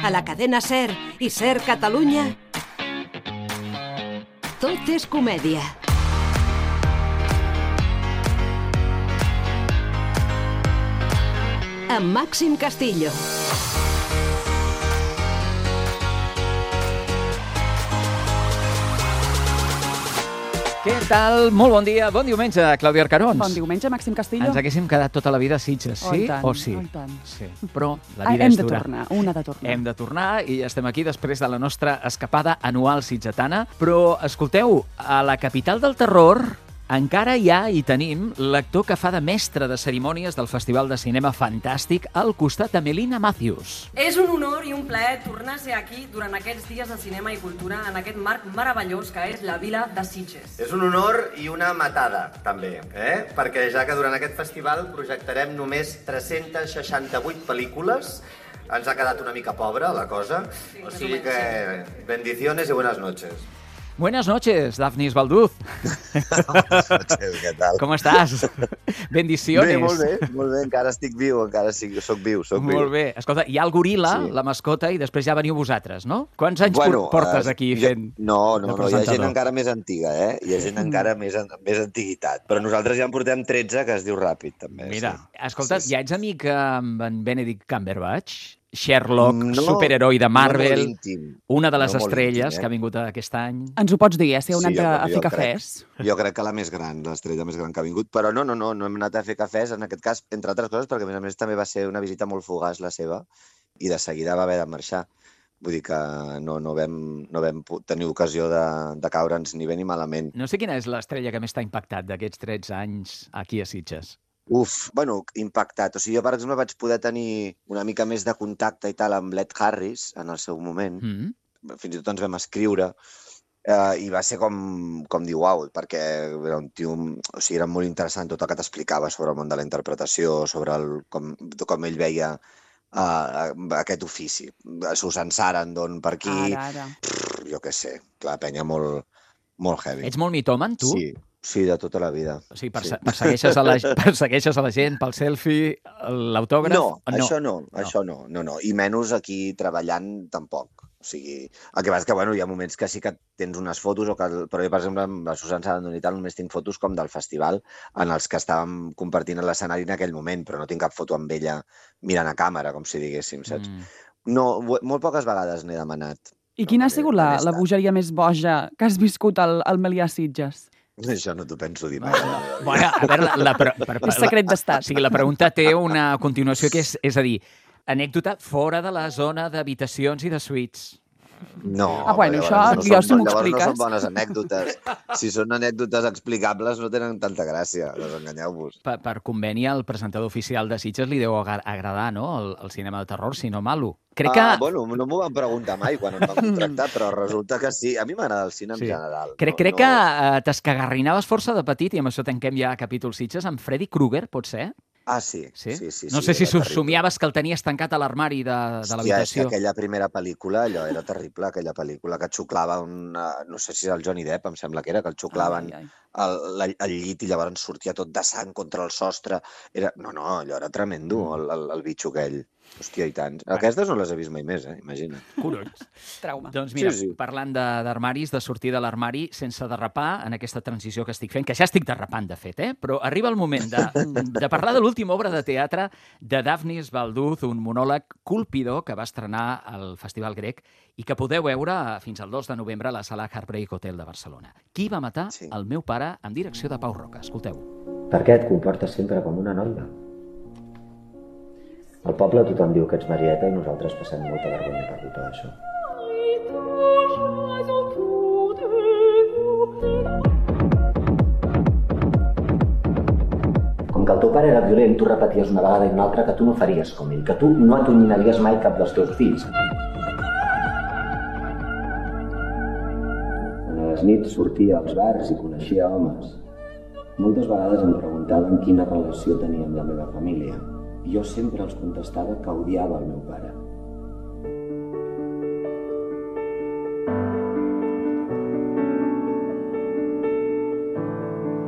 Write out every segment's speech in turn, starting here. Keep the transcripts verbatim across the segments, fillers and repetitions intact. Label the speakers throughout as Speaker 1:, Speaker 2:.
Speaker 1: a la cadena SER i SER Catalunya, tot és comèdia. Amb Màxim Castillo.
Speaker 2: Què tal? Molt bon dia, bon diumenge, Clàudia Arcarons.
Speaker 3: Bon diumenge, Màxim Castillo.
Speaker 2: Ens haguéssim quedat tota la vida a Sitges, sí
Speaker 3: oh, tant,
Speaker 2: o sí?
Speaker 3: Oh, tant.
Speaker 2: Sí, però la vida
Speaker 3: Hem
Speaker 2: és
Speaker 3: de
Speaker 2: dura.
Speaker 3: tornar, un ha de tornar.
Speaker 2: Hem de tornar i estem aquí després de la nostra escapada anual sitgetana. Però, escolteu, a la capital del terror encara hi ha i tenim l'actor que fa de mestre de cerimònies del Festival de Cinema Fantàstic al costat de Melina Matthews.
Speaker 4: És un honor i un plaer tornar a ser aquí durant aquests dies de cinema i cultura en aquest marc meravellós que és la vila de Sitges.
Speaker 5: És un honor i una matada, també, eh? Perquè ja que durant aquest festival projectarem només tres-centes seixanta-vuit pel·lícules, ens ha quedat una mica pobra la cosa, sí, o sigui que bendiciones y buenas noches.
Speaker 2: Buenas noches, Dafnis Balduz.
Speaker 6: Què tal?
Speaker 2: Com estàs? Bendiciones.
Speaker 6: Bé, molt bé, molt bé, encara estic viu, encara estic, soc viu, soc viu.
Speaker 2: Molt bé. Escolta, hi ha el goril·la,
Speaker 6: Sí.
Speaker 2: la mascota, i després ja veniu vosaltres, no? Quants anys
Speaker 6: Bueno,
Speaker 2: portes
Speaker 6: eh,
Speaker 2: aquí
Speaker 6: jo-
Speaker 2: fent
Speaker 6: No, no,
Speaker 2: de
Speaker 6: no, hi ha gent
Speaker 2: presentador?
Speaker 6: encara més antiga, eh? Hi ha gent encara més, an- més antiguitat. Però nosaltres ja en portem tretze, que es diu ràpid, també.
Speaker 2: Mira,
Speaker 6: sí.
Speaker 2: escolta,
Speaker 6: Sí, sí.
Speaker 2: ja ets amic amb en Benedict Cumberbatch, Sherlock,
Speaker 6: No,
Speaker 2: superheroi de
Speaker 6: No
Speaker 2: Marvel,
Speaker 6: molt íntim.
Speaker 2: una de les
Speaker 6: no molt
Speaker 2: estrelles
Speaker 6: íntim, eh?
Speaker 2: que ha vingut aquest any.
Speaker 3: Ens ho pots dir, eh, si heu
Speaker 6: Sí,
Speaker 3: anat
Speaker 6: jo-
Speaker 3: a, a
Speaker 6: jo
Speaker 3: fer
Speaker 6: crec.
Speaker 3: cafès.
Speaker 6: Jo crec que la més gran, l'estrella més gran que ha vingut. Però no, no, no, no hem anat a fer cafès, en aquest cas, entre altres coses, perquè a més a més també va ser una visita molt fugaç la seva, i de seguida va haver de marxar. Vull dir que no, no, vam, no vam pu- tenir ocasió de, de caure'ns ni bé ni malament.
Speaker 2: No sé quina és l'estrella que més t'ha impactat d'aquests tretze anys aquí a Sitges.
Speaker 6: Uf, bueno, impactat. O sigui, jo, per exemple, vaig poder tenir una mica més de contacte i tal amb l'Ed Harris en el seu moment.
Speaker 2: Mm.
Speaker 6: Fins i tot ens vam escriure. Eh, I va ser com, com dir, uau, perquè era un tio... O sigui, era molt interessant tot el que t'explicava sobre el món de la interpretació, sobre el, com, com ell veia uh, aquest ofici. Susan Sarandon per aquí,
Speaker 3: Ara, ara.
Speaker 6: Prr, jo què sé, la penya molt, molt heavy.
Speaker 2: Ets molt mitòman, tu?
Speaker 6: Sí, sí, de tota la vida.
Speaker 2: O sigui, perse
Speaker 6: Sí.
Speaker 2: persegueixes, a la, persegueixes a la gent pel selfie, l'autògraf?
Speaker 6: No,
Speaker 2: o
Speaker 6: això no, això no, no, no. I menys aquí treballant tampoc. O sigui, el que passa és que, bueno, hi ha moments que sí que tens unes fotos, o que, però jo, per exemple, amb la Susan Sarandon i tal, només tinc fotos com del festival en els que estàvem compartint l'escenari en aquell moment, però no tinc cap foto amb ella mirant a càmera, com si diguéssim, saps?
Speaker 2: Mm.
Speaker 6: No, ho- molt poques vegades n'he demanat.
Speaker 3: I quina ha
Speaker 6: No,
Speaker 3: sigut
Speaker 6: no
Speaker 3: la,
Speaker 6: n'he
Speaker 3: la
Speaker 6: estat.
Speaker 3: bogeria més boja que has viscut al, al Melià Sitges?
Speaker 6: Això no t'ho penso dir mai.
Speaker 2: Bueno, a veure, la, la, pre- per,
Speaker 3: És secret d'estat.
Speaker 2: O sigui, la pregunta té una continuació que és, és a dir, anècdota fora de la zona d'habitacions i de suites.
Speaker 6: No,
Speaker 3: Ah, bueno,
Speaker 6: però
Speaker 3: això,
Speaker 6: llavors
Speaker 3: jo,
Speaker 6: no
Speaker 3: si
Speaker 6: són,
Speaker 3: m'ho
Speaker 6: llavors no
Speaker 3: expliques.
Speaker 6: són bones anècdotes. Si són anècdotes explicables no tenen tanta gràcia, desenganyeu-vos.
Speaker 2: Per, per conveni, al presentador oficial de Sitges li deu agra- agradar, no?, el, el cinema de terror, si no malo. Crec que...
Speaker 6: Ah, bueno, no m'ho van preguntar mai quan em van contractar, però resulta que sí. A mi m'agrada el cine en
Speaker 2: Sí.
Speaker 6: general.
Speaker 2: Crec,
Speaker 6: no,
Speaker 2: crec
Speaker 6: no...
Speaker 2: que eh, t'escagarrinaves força de petit, i amb això tanquem ja capítol Sitges, amb Freddy Krueger, pot ser?
Speaker 6: Ah, sí.
Speaker 2: Sí?
Speaker 6: sí, sí
Speaker 2: no
Speaker 6: sí,
Speaker 2: sé si
Speaker 6: era terrible.
Speaker 2: somiaves que el tenies tancat a l'armari de, de
Speaker 6: Hòstia, és que
Speaker 2: l'habitació.
Speaker 6: aquella primera pel·lícula, allò era terrible, aquella pel·lícula que et xuclava un... No sé si era el Johnny Depp, em sembla que era, que el xuclaven
Speaker 3: Ai, ai.
Speaker 6: al, al, al llit i llavors sortia tot de sang contra el sostre. Era... No, no, allò era tremendo, el, el, el bitxo aquell. Hòstia, i tant. Aquestes no les he vist mai més, eh? Imagina't.
Speaker 2: Collons.
Speaker 3: Trauma.
Speaker 2: Doncs mira,
Speaker 6: Sí, sí.
Speaker 2: parlant de- d'armaris, de, de sortir de l'armari sense derrapar en aquesta transició que estic fent, que ja estic derrapant, de fet, eh? Però arriba el moment de, de parlar de l'última obra de teatre de Dafnis Balduz, un monòleg colpidor que va estrenar al Festival Grec i que podeu veure fins al dos de novembre a la sala Heartbreak Hotel de Barcelona. Qui va matar
Speaker 6: Sí.
Speaker 2: el meu pare, amb direcció de Pau Roca? Escolteu.
Speaker 7: Per què et comportes sempre com una noia? Al poble tothom diu que ets Marieta i nosaltres passem molta vergonya per culpa d'això. Com que el teu pare era violent, tu repeties una vegada i una altra que tu no faries com ell, que tu no atonyinaries mai cap dels teus fills. A les nits sortia als bars i coneixia homes. Moltes vegades em preguntaven quina relació tenia amb la meva família. I jo sempre els contestava que odiava el meu pare.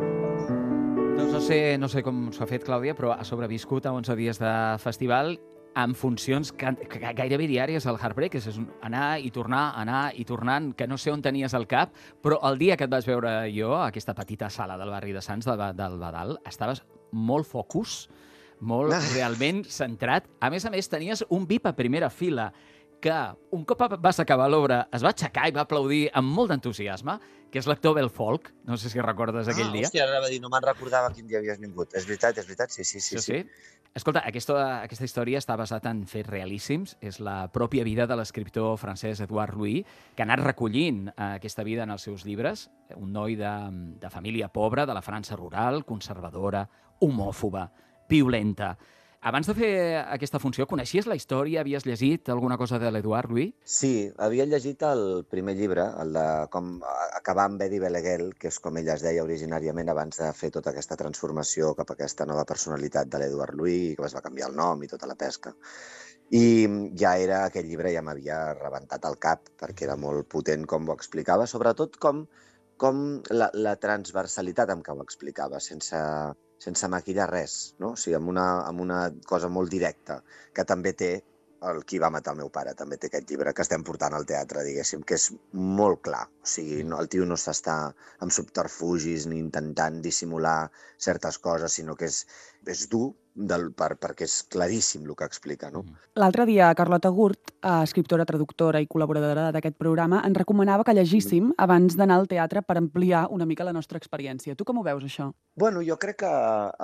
Speaker 2: Doncs no sé, no sé com s'ho ha fet, Clàudia, però ha sobreviscut a onze dies de festival. amb funcions gairebé diàries al Heartbreak, és anar i tornar, anar i tornant, que no sé on tenies el cap, però el dia que et vaig veure jo, a aquesta petita sala del barri de Sants, del Badal, estaves molt focus, molt realment centrat. A més a més, tenies un V I P a primera fila que, un cop vas acabar l'obra, es va aixecar i va aplaudir amb molt d'entusiasme, que és l'actor Bel Folk. No sé si recordes aquell dia.
Speaker 6: Ah, hòstia, ara va dir, no me'n recordava quin dia havies vingut. És veritat, és veritat, sí, sí, sí.
Speaker 2: sí. Escolta, aquesta, aquesta història està basada en fets realíssims. És la pròpia vida de l'escriptor francès Edouard Louis, que ha anat recollint aquesta vida en els seus llibres. Un noi de, de família pobra, de la França rural, conservadora, homòfoba, violenta. Abans de fer aquesta funció, coneixies la història? Havies llegit alguna cosa de l'Edouard Louis?
Speaker 6: Sí, havia llegit el primer llibre, el de com acabar amb Eddie Beleguel, que és com ella es deia originàriament abans de fer tota aquesta transformació cap a aquesta nova personalitat de l'Edouard Louis, que es va canviar el nom i tota la pesca. I ja era, aquell llibre ja m'havia rebentat el cap, perquè era molt potent com ho explicava, sobretot com, com la, la transversalitat amb què ho explicava, sense... sense maquillar res, no? O sigui, amb una, amb una cosa molt directa, que també té el Qui va matar el meu pare, també té aquest llibre que estem portant al teatre, diguéssim, que és molt clar. O sigui, no, el tio no s'està amb subterfugis ni intentant dissimular certes coses, sinó que és, és dur del, per, perquè és claríssim el que explica, no?
Speaker 3: L'altre dia, Carlota Gurt, escriptora, traductora i col·laboradora d'aquest programa, ens recomanava que llegíssim abans d'anar al teatre per ampliar una mica la nostra experiència. Tu com ho veus, això?
Speaker 6: Bueno, jo crec que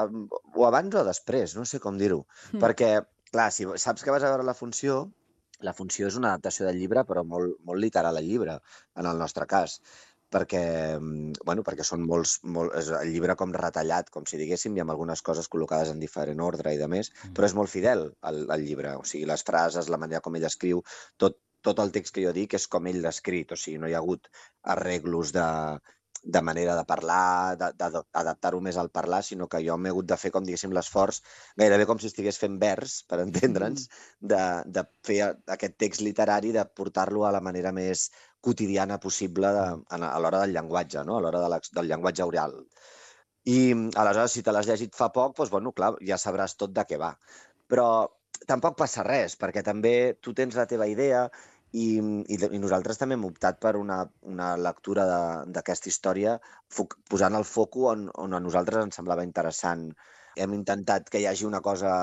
Speaker 6: o abans o després, no sé com dir-ho, mm. perquè, clar, si saps que vas a veure la funció, la funció és una adaptació del llibre, però molt, molt literal al llibre, en el nostre cas, perquè, bueno, perquè són molts, molt, és el llibre com retallat, com si diguéssim, i amb algunes coses col·locades en diferent ordre i de més, mm. però és molt fidel al, al llibre, o sigui, les frases, la manera com ell escriu, tot, tot el text que jo dic és com ell l'ha escrit, o sigui, no hi ha hagut arreglos de, de manera de parlar, d'adaptar-ho més al parlar, sinó que jo m'he hagut de fer, com diguéssim, l'esforç, gairebé com si estigués fent vers, per entendre'ns, de, de fer aquest text literari, de portar-lo a la manera més quotidiana possible de, a l'hora del llenguatge, no? A l'hora de del llenguatge oral. I aleshores, si te l'has llegit fa poc, doncs, bueno, clar, ja sabràs tot de què va. Però tampoc passa res, perquè també tu tens la teva idea i, i, i nosaltres també hem optat per una, una lectura d'aquesta història posant el foco on, on a nosaltres ens semblava interessant. Hem intentat que hi hagi una cosa...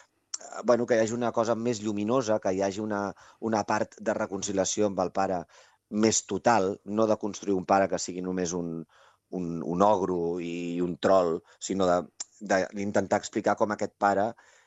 Speaker 6: Bueno, que hi hagi una cosa més lluminosa, que hi hagi una, una part de reconciliació amb el pare més total, no de construir un pare que sigui només un, un, un ogro i un troll, sinó d'intentar explicar com aquest pare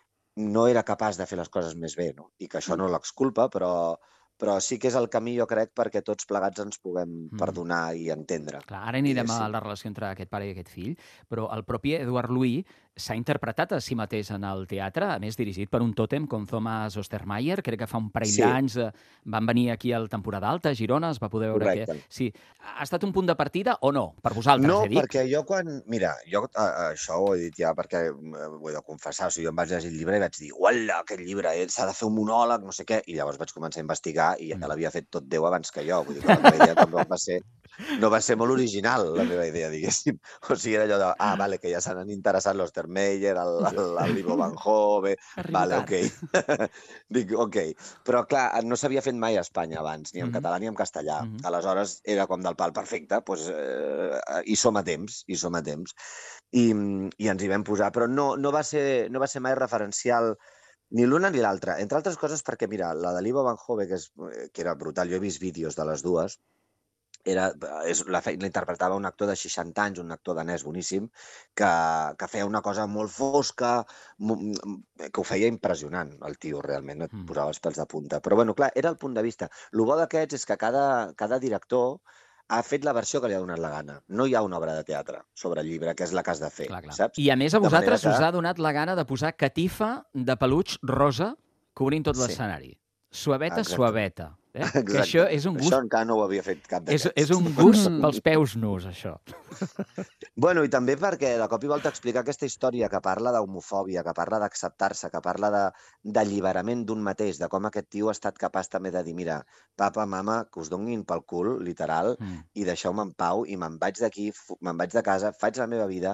Speaker 6: no era capaç de fer les coses més bé, no? I que això no l'exculpa, però, però sí que és el camí, jo crec, perquè tots plegats ens puguem perdonar i entendre.
Speaker 2: Clar, ara anirem a la relació entre aquest pare i aquest fill, però el propi Edouard Louis s'ha interpretat a si mateix en el teatre, a més dirigit per un tòtem com Thomas Ostermayer, crec que fa un parell sí. d'anys van venir aquí al Temporada Alta, a Girona, es va poder veure
Speaker 6: Correcte.
Speaker 2: que... Sí. Ha estat un punt de partida o no? Per vosaltres,
Speaker 6: no,
Speaker 2: he dit?
Speaker 6: No, perquè jo quan... Mira, jo a, a, això ho he dit ja perquè ho he de confessar, o sigui, jo em vaig llegir el llibre i vaig dir, uala, aquest llibre, s'ha de fer un monòleg, no sé què, i llavors vaig començar a investigar i ja l'havia fet tot Déu abans que jo, vull dir que la meva idea tampoc va ser... No va ser molt original, la meva idea, diguéssim. O sigui, era allò de, ah, vale, que ja s'han interessat l'Ostermeyer, l'Ivo Van Hove... Vale, ok. Dic, ok. Però, clar, no s'havia fet mai a Espanya abans, ni en mm-hmm. català ni en castellà. Mm-hmm. Aleshores, era com del pal perfecte, doncs eh, hi som a temps, hi som a temps. I, i ens hi vam posar, però no, no, va ser, no va ser mai referencial ni l'una ni l'altra. Entre altres coses perquè, mira, la de l'Ivo Van Hove, que, és, que era brutal, jo he vist vídeos de les dues, Era, és, la, la interpretava un actor de seixanta anys, un actor danès boníssim, que, que feia una cosa molt fosca, que ho feia impressionant, el tio, realment, et posava els pèls de punta. Però, bueno, clar, era el punt de vista. El bo d'aquests és que cada, cada director ha fet la versió que li ha donat la gana. No hi ha una obra de teatre sobre el llibre, que és la que has de fer, clar, clar. Saps?
Speaker 2: I, a més, a vosaltres que... us ha donat la gana de posar catifa de peluig rosa cobrint tot l'escenari. Sí. Suaveta, Exacte. suaveta. Eh? Que això és un gust...
Speaker 6: Això encara no ho havia fet cap d'aquests.
Speaker 2: És, és un gust pels peus nus, això.
Speaker 6: Bueno, i també perquè de cop i volta explicar aquesta història que parla d'homofòbia, que parla d'acceptar-se, que parla d'alliberament d'un mateix, de com aquest tio ha estat capaç també de dir, mira, papa, mama, que us donin pel cul, literal, mm. i deixeu-me en pau, i me'n vaig d'aquí, me'n vaig de casa, faig la meva vida,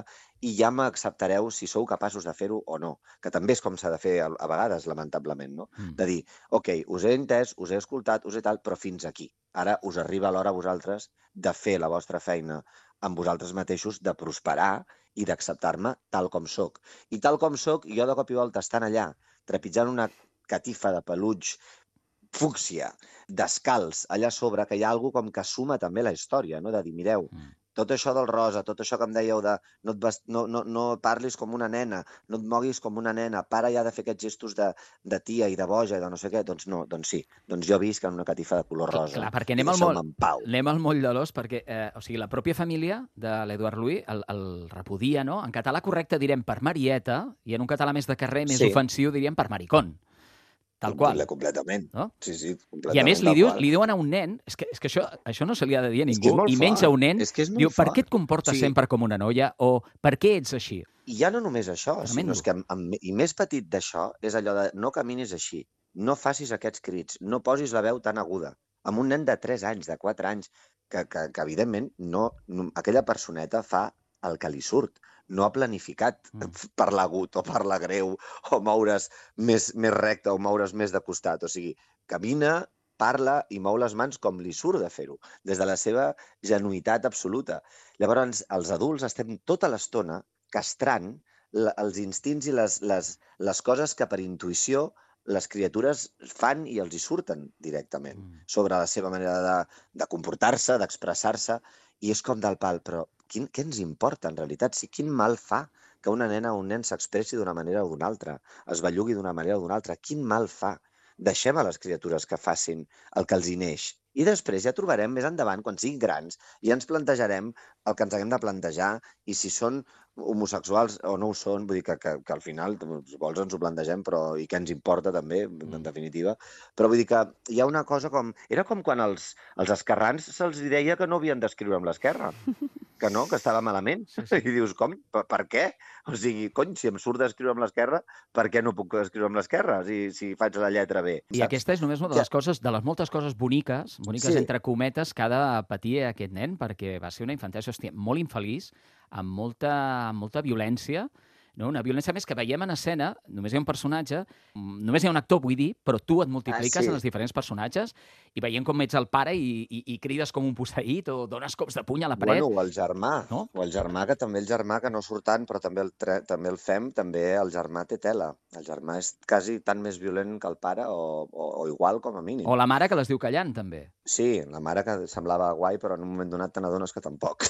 Speaker 6: i ja m'acceptareu si sou capaços de fer-ho o no, que també és com s'ha de fer a, a vegades, lamentablement, no? Mm. De dir, ok, us he entès, us he escoltat, us he tal, però fins aquí. Ara us arriba l'hora a vosaltres de fer la vostra feina amb vosaltres mateixos, de prosperar i d'acceptar-me tal com sóc. I tal com sóc, jo de cop i volta estant allà, trepitjant una catifa de peluig fúcsia, descalç, allà sobre, que hi ha alguna com que suma també la història, no? De dir, mireu, mm. tot això del rosa, tot això que em dèieu de no, et vest... no, no, no parlis com una nena, no et moguis com una nena, para ja de fer aquests gestos de, de tia i de boja i de no sé què, doncs no, doncs sí, doncs jo visc en una catifa de color rosa.
Speaker 2: Clar, perquè anem al, moll, anem al moll de l'os, perquè eh, o sigui, la pròpia família de l'Eduard Louis el, el repudia, no? En català correcte direm per Marieta, i en un català més de carrer, més sí. ofensiu, diríem per maricón. Tal qual.
Speaker 6: Completament.
Speaker 2: No?
Speaker 6: Sí, sí, completament.
Speaker 2: I a més li, diu, li diuen a un nen, és que, és que això, això no se li ha de dir a ningú, i menys a un nen, diu, per què et comportes sí. sempre com una noia o per què ets així?
Speaker 6: I ja no només això, sinó que amb, amb, i més petit d'això és allò de no caminis així, no facis aquests crits, no posis la veu tan aguda. Amb un nen de tres anys, de quatre anys, que, que, que evidentment no, no, aquella personeta fa el que li surt. No ha planificat mm. parlar agut o parlar greu o moure's més, més recte o moure's més de costat. O sigui, camina, parla i mou les mans com li surt de fer-ho, des de la seva genuïtat absoluta. Llavors, els adults estem tota l'estona castrant els instints i les, les, les coses que per intuïció les criatures fan i els hi surten directament mm. sobre la seva manera de, de comportar-se, d'expressar-se, i és com del pal, però quin, què ens importa en realitat? Si quin mal fa que una nena o un nen s'expressi d'una manera o d'una altra, es bellugui d'una manera o d'una altra, quin mal fa? Deixem a les criatures que facin el que els hi neix. I després ja trobarem més endavant, quan siguin grans, i ens plantejarem el que ens haguem de plantejar, i si són homosexuals o no ho són, vull dir que, que, que al final, si vols, ens ho plantegem, però i què ens importa també, en definitiva. Però vull dir que hi ha una cosa com... Era com quan els, els esquerrans se'ls deia que no havien d'escriure amb l'esquerra, que no, que estava malament. Sí, sí. I dius, com? Per, per què? O sigui, cony, si em surt d'escriure amb l'esquerra, per què no puc escriure amb l'esquerra, si, si faig la lletra bé?
Speaker 2: I saps? Aquesta és només una de les coses, de les moltes coses boniques, boniques sí. entre cometes, que ha de patir aquest nen, perquè va ser una infantesa, hòstia, molt infeliç, amb molta, amb molta violència, no? Una violència més que veiem en escena, només hi ha un personatge, només hi ha un actor, vull dir, però tu et multipliques ah, sí. en els diferents personatges i veiem com ets el pare i, i, i crides com un posseït o dones cops de puny a la paret.
Speaker 6: Bueno, o el germà, no? O el germà, que també el germà, que no surt tant, però també el, tre... també el fem, també el germà té tela. El germà és quasi tan més violent que el pare o, o, o igual com a mínim.
Speaker 2: O la mare que les diu callant, també.
Speaker 6: Sí, la mare que semblava guai, però en un moment donat te n'adones que tampoc.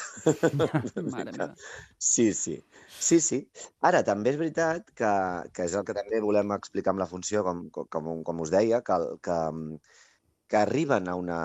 Speaker 2: Mare meva.
Speaker 6: Sí, sí. Sí, sí. Ara, també és veritat que, que és el que també volem explicar amb la funció, com, com, com us deia, que, que, que arriben a una,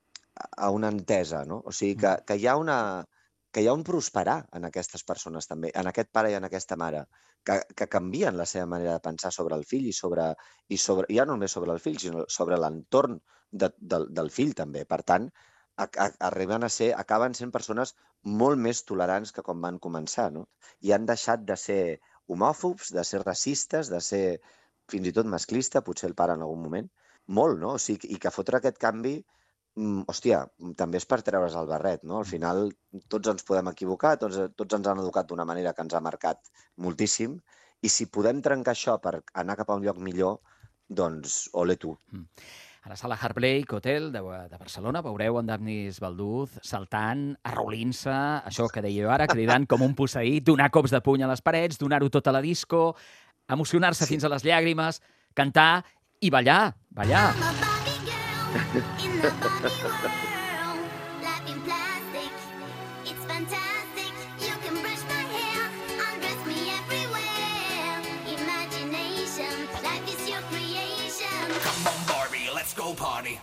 Speaker 6: a una entesa, no? O sigui, que, que, hi ha una, que hi ha un prosperar en aquestes persones també, en aquest pare i en aquesta mare, que, que canvien la seva manera de pensar sobre el fill i sobre, i sobre, ja no només sobre el fill, sinó sobre l'entorn de, de, del fill també. Per tant, a, a, arriben a ser, acaben sent persones molt més tolerants que com van començar, no? I han deixat de ser homòfobs, de ser racistes, de ser fins i tot masclista, potser el pare en algun moment, molt, no? O sigui, i que fotre aquest canvi, mm, hòstia, també és per treure's el barret, no? Al final tots ens podem equivocar, tots, tots ens han educat d'una manera que ens ha marcat moltíssim, i si podem trencar això per anar cap a un lloc millor, doncs ole tu.
Speaker 2: Mm. A la sala Heartbreak Hotel de, de Barcelona veureu en Dafnis Balduz saltant, arrolint-se, això que dèieu ara, cridant com un posseït, donar cops de puny a les parets, donar-ho tot a la disco, emocionar-se sí. fins a les llàgrimes, cantar i ballar, ballar.
Speaker 8: Let's go party.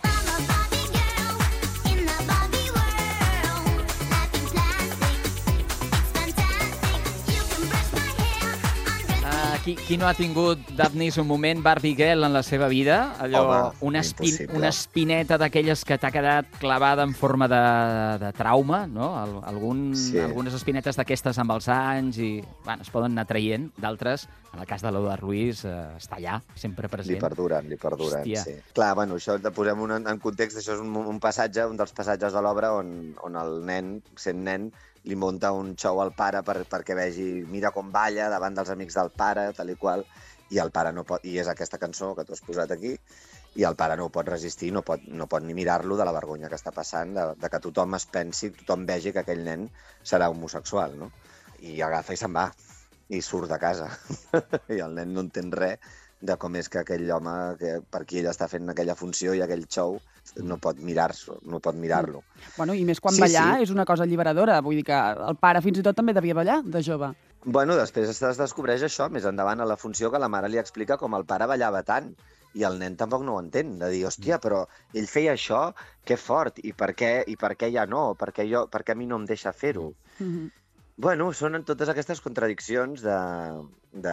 Speaker 2: Qui, qui no ha tingut, Dafnis, un moment Barbie Girl en la seva vida? Allò, Home, una, espin, una espineta d'aquelles que t'ha quedat clavada en forma de, de trauma, no? Algun, sí. Algunes espinetes d'aquestes amb els anys i, bueno, es poden anar traient. D'altres, en el cas de l'Eduard Louis, eh, està allà, sempre present.
Speaker 6: Li perduren, li perduren, Hòstia. sí. Clar, bueno, això de posem un, en context, això és un, un passatge, un dels passatges de l'obra on, on el nen, sent nen, li munta un xou al pare per, perquè vegi, mira com balla davant dels amics del pare, tal i qual, i el pare no pot, i és aquesta cançó que tu has posat aquí, i el pare no ho pot resistir, no pot, no pot ni mirar-lo de la vergonya que està passant, de, de que tothom es pensi, tothom vegi que aquell nen serà homosexual, no? I agafa i se'n va, i surt de casa. I el nen no entén res de com és que aquell home, que per qui ell està fent aquella funció i aquell show, no pot mirar-lo. No pot mirar-lo.
Speaker 3: Bueno, i més quan
Speaker 6: Sí,
Speaker 3: ballar
Speaker 6: sí.
Speaker 3: és una cosa alliberadora. Vull dir que el pare fins i tot també devia ballar, de jove.
Speaker 6: Bueno, després es descobreix això, més endavant a la funció, que la mare li explica com el pare ballava tant, i el nen tampoc no ho entén, de dir, hòstia, però ell feia això, que fort, i per què, i per què ja no? Per què, jo, per què a mi no em deixa fer-ho?
Speaker 3: Mhm.
Speaker 6: Bueno, són totes aquestes contradiccions de... de...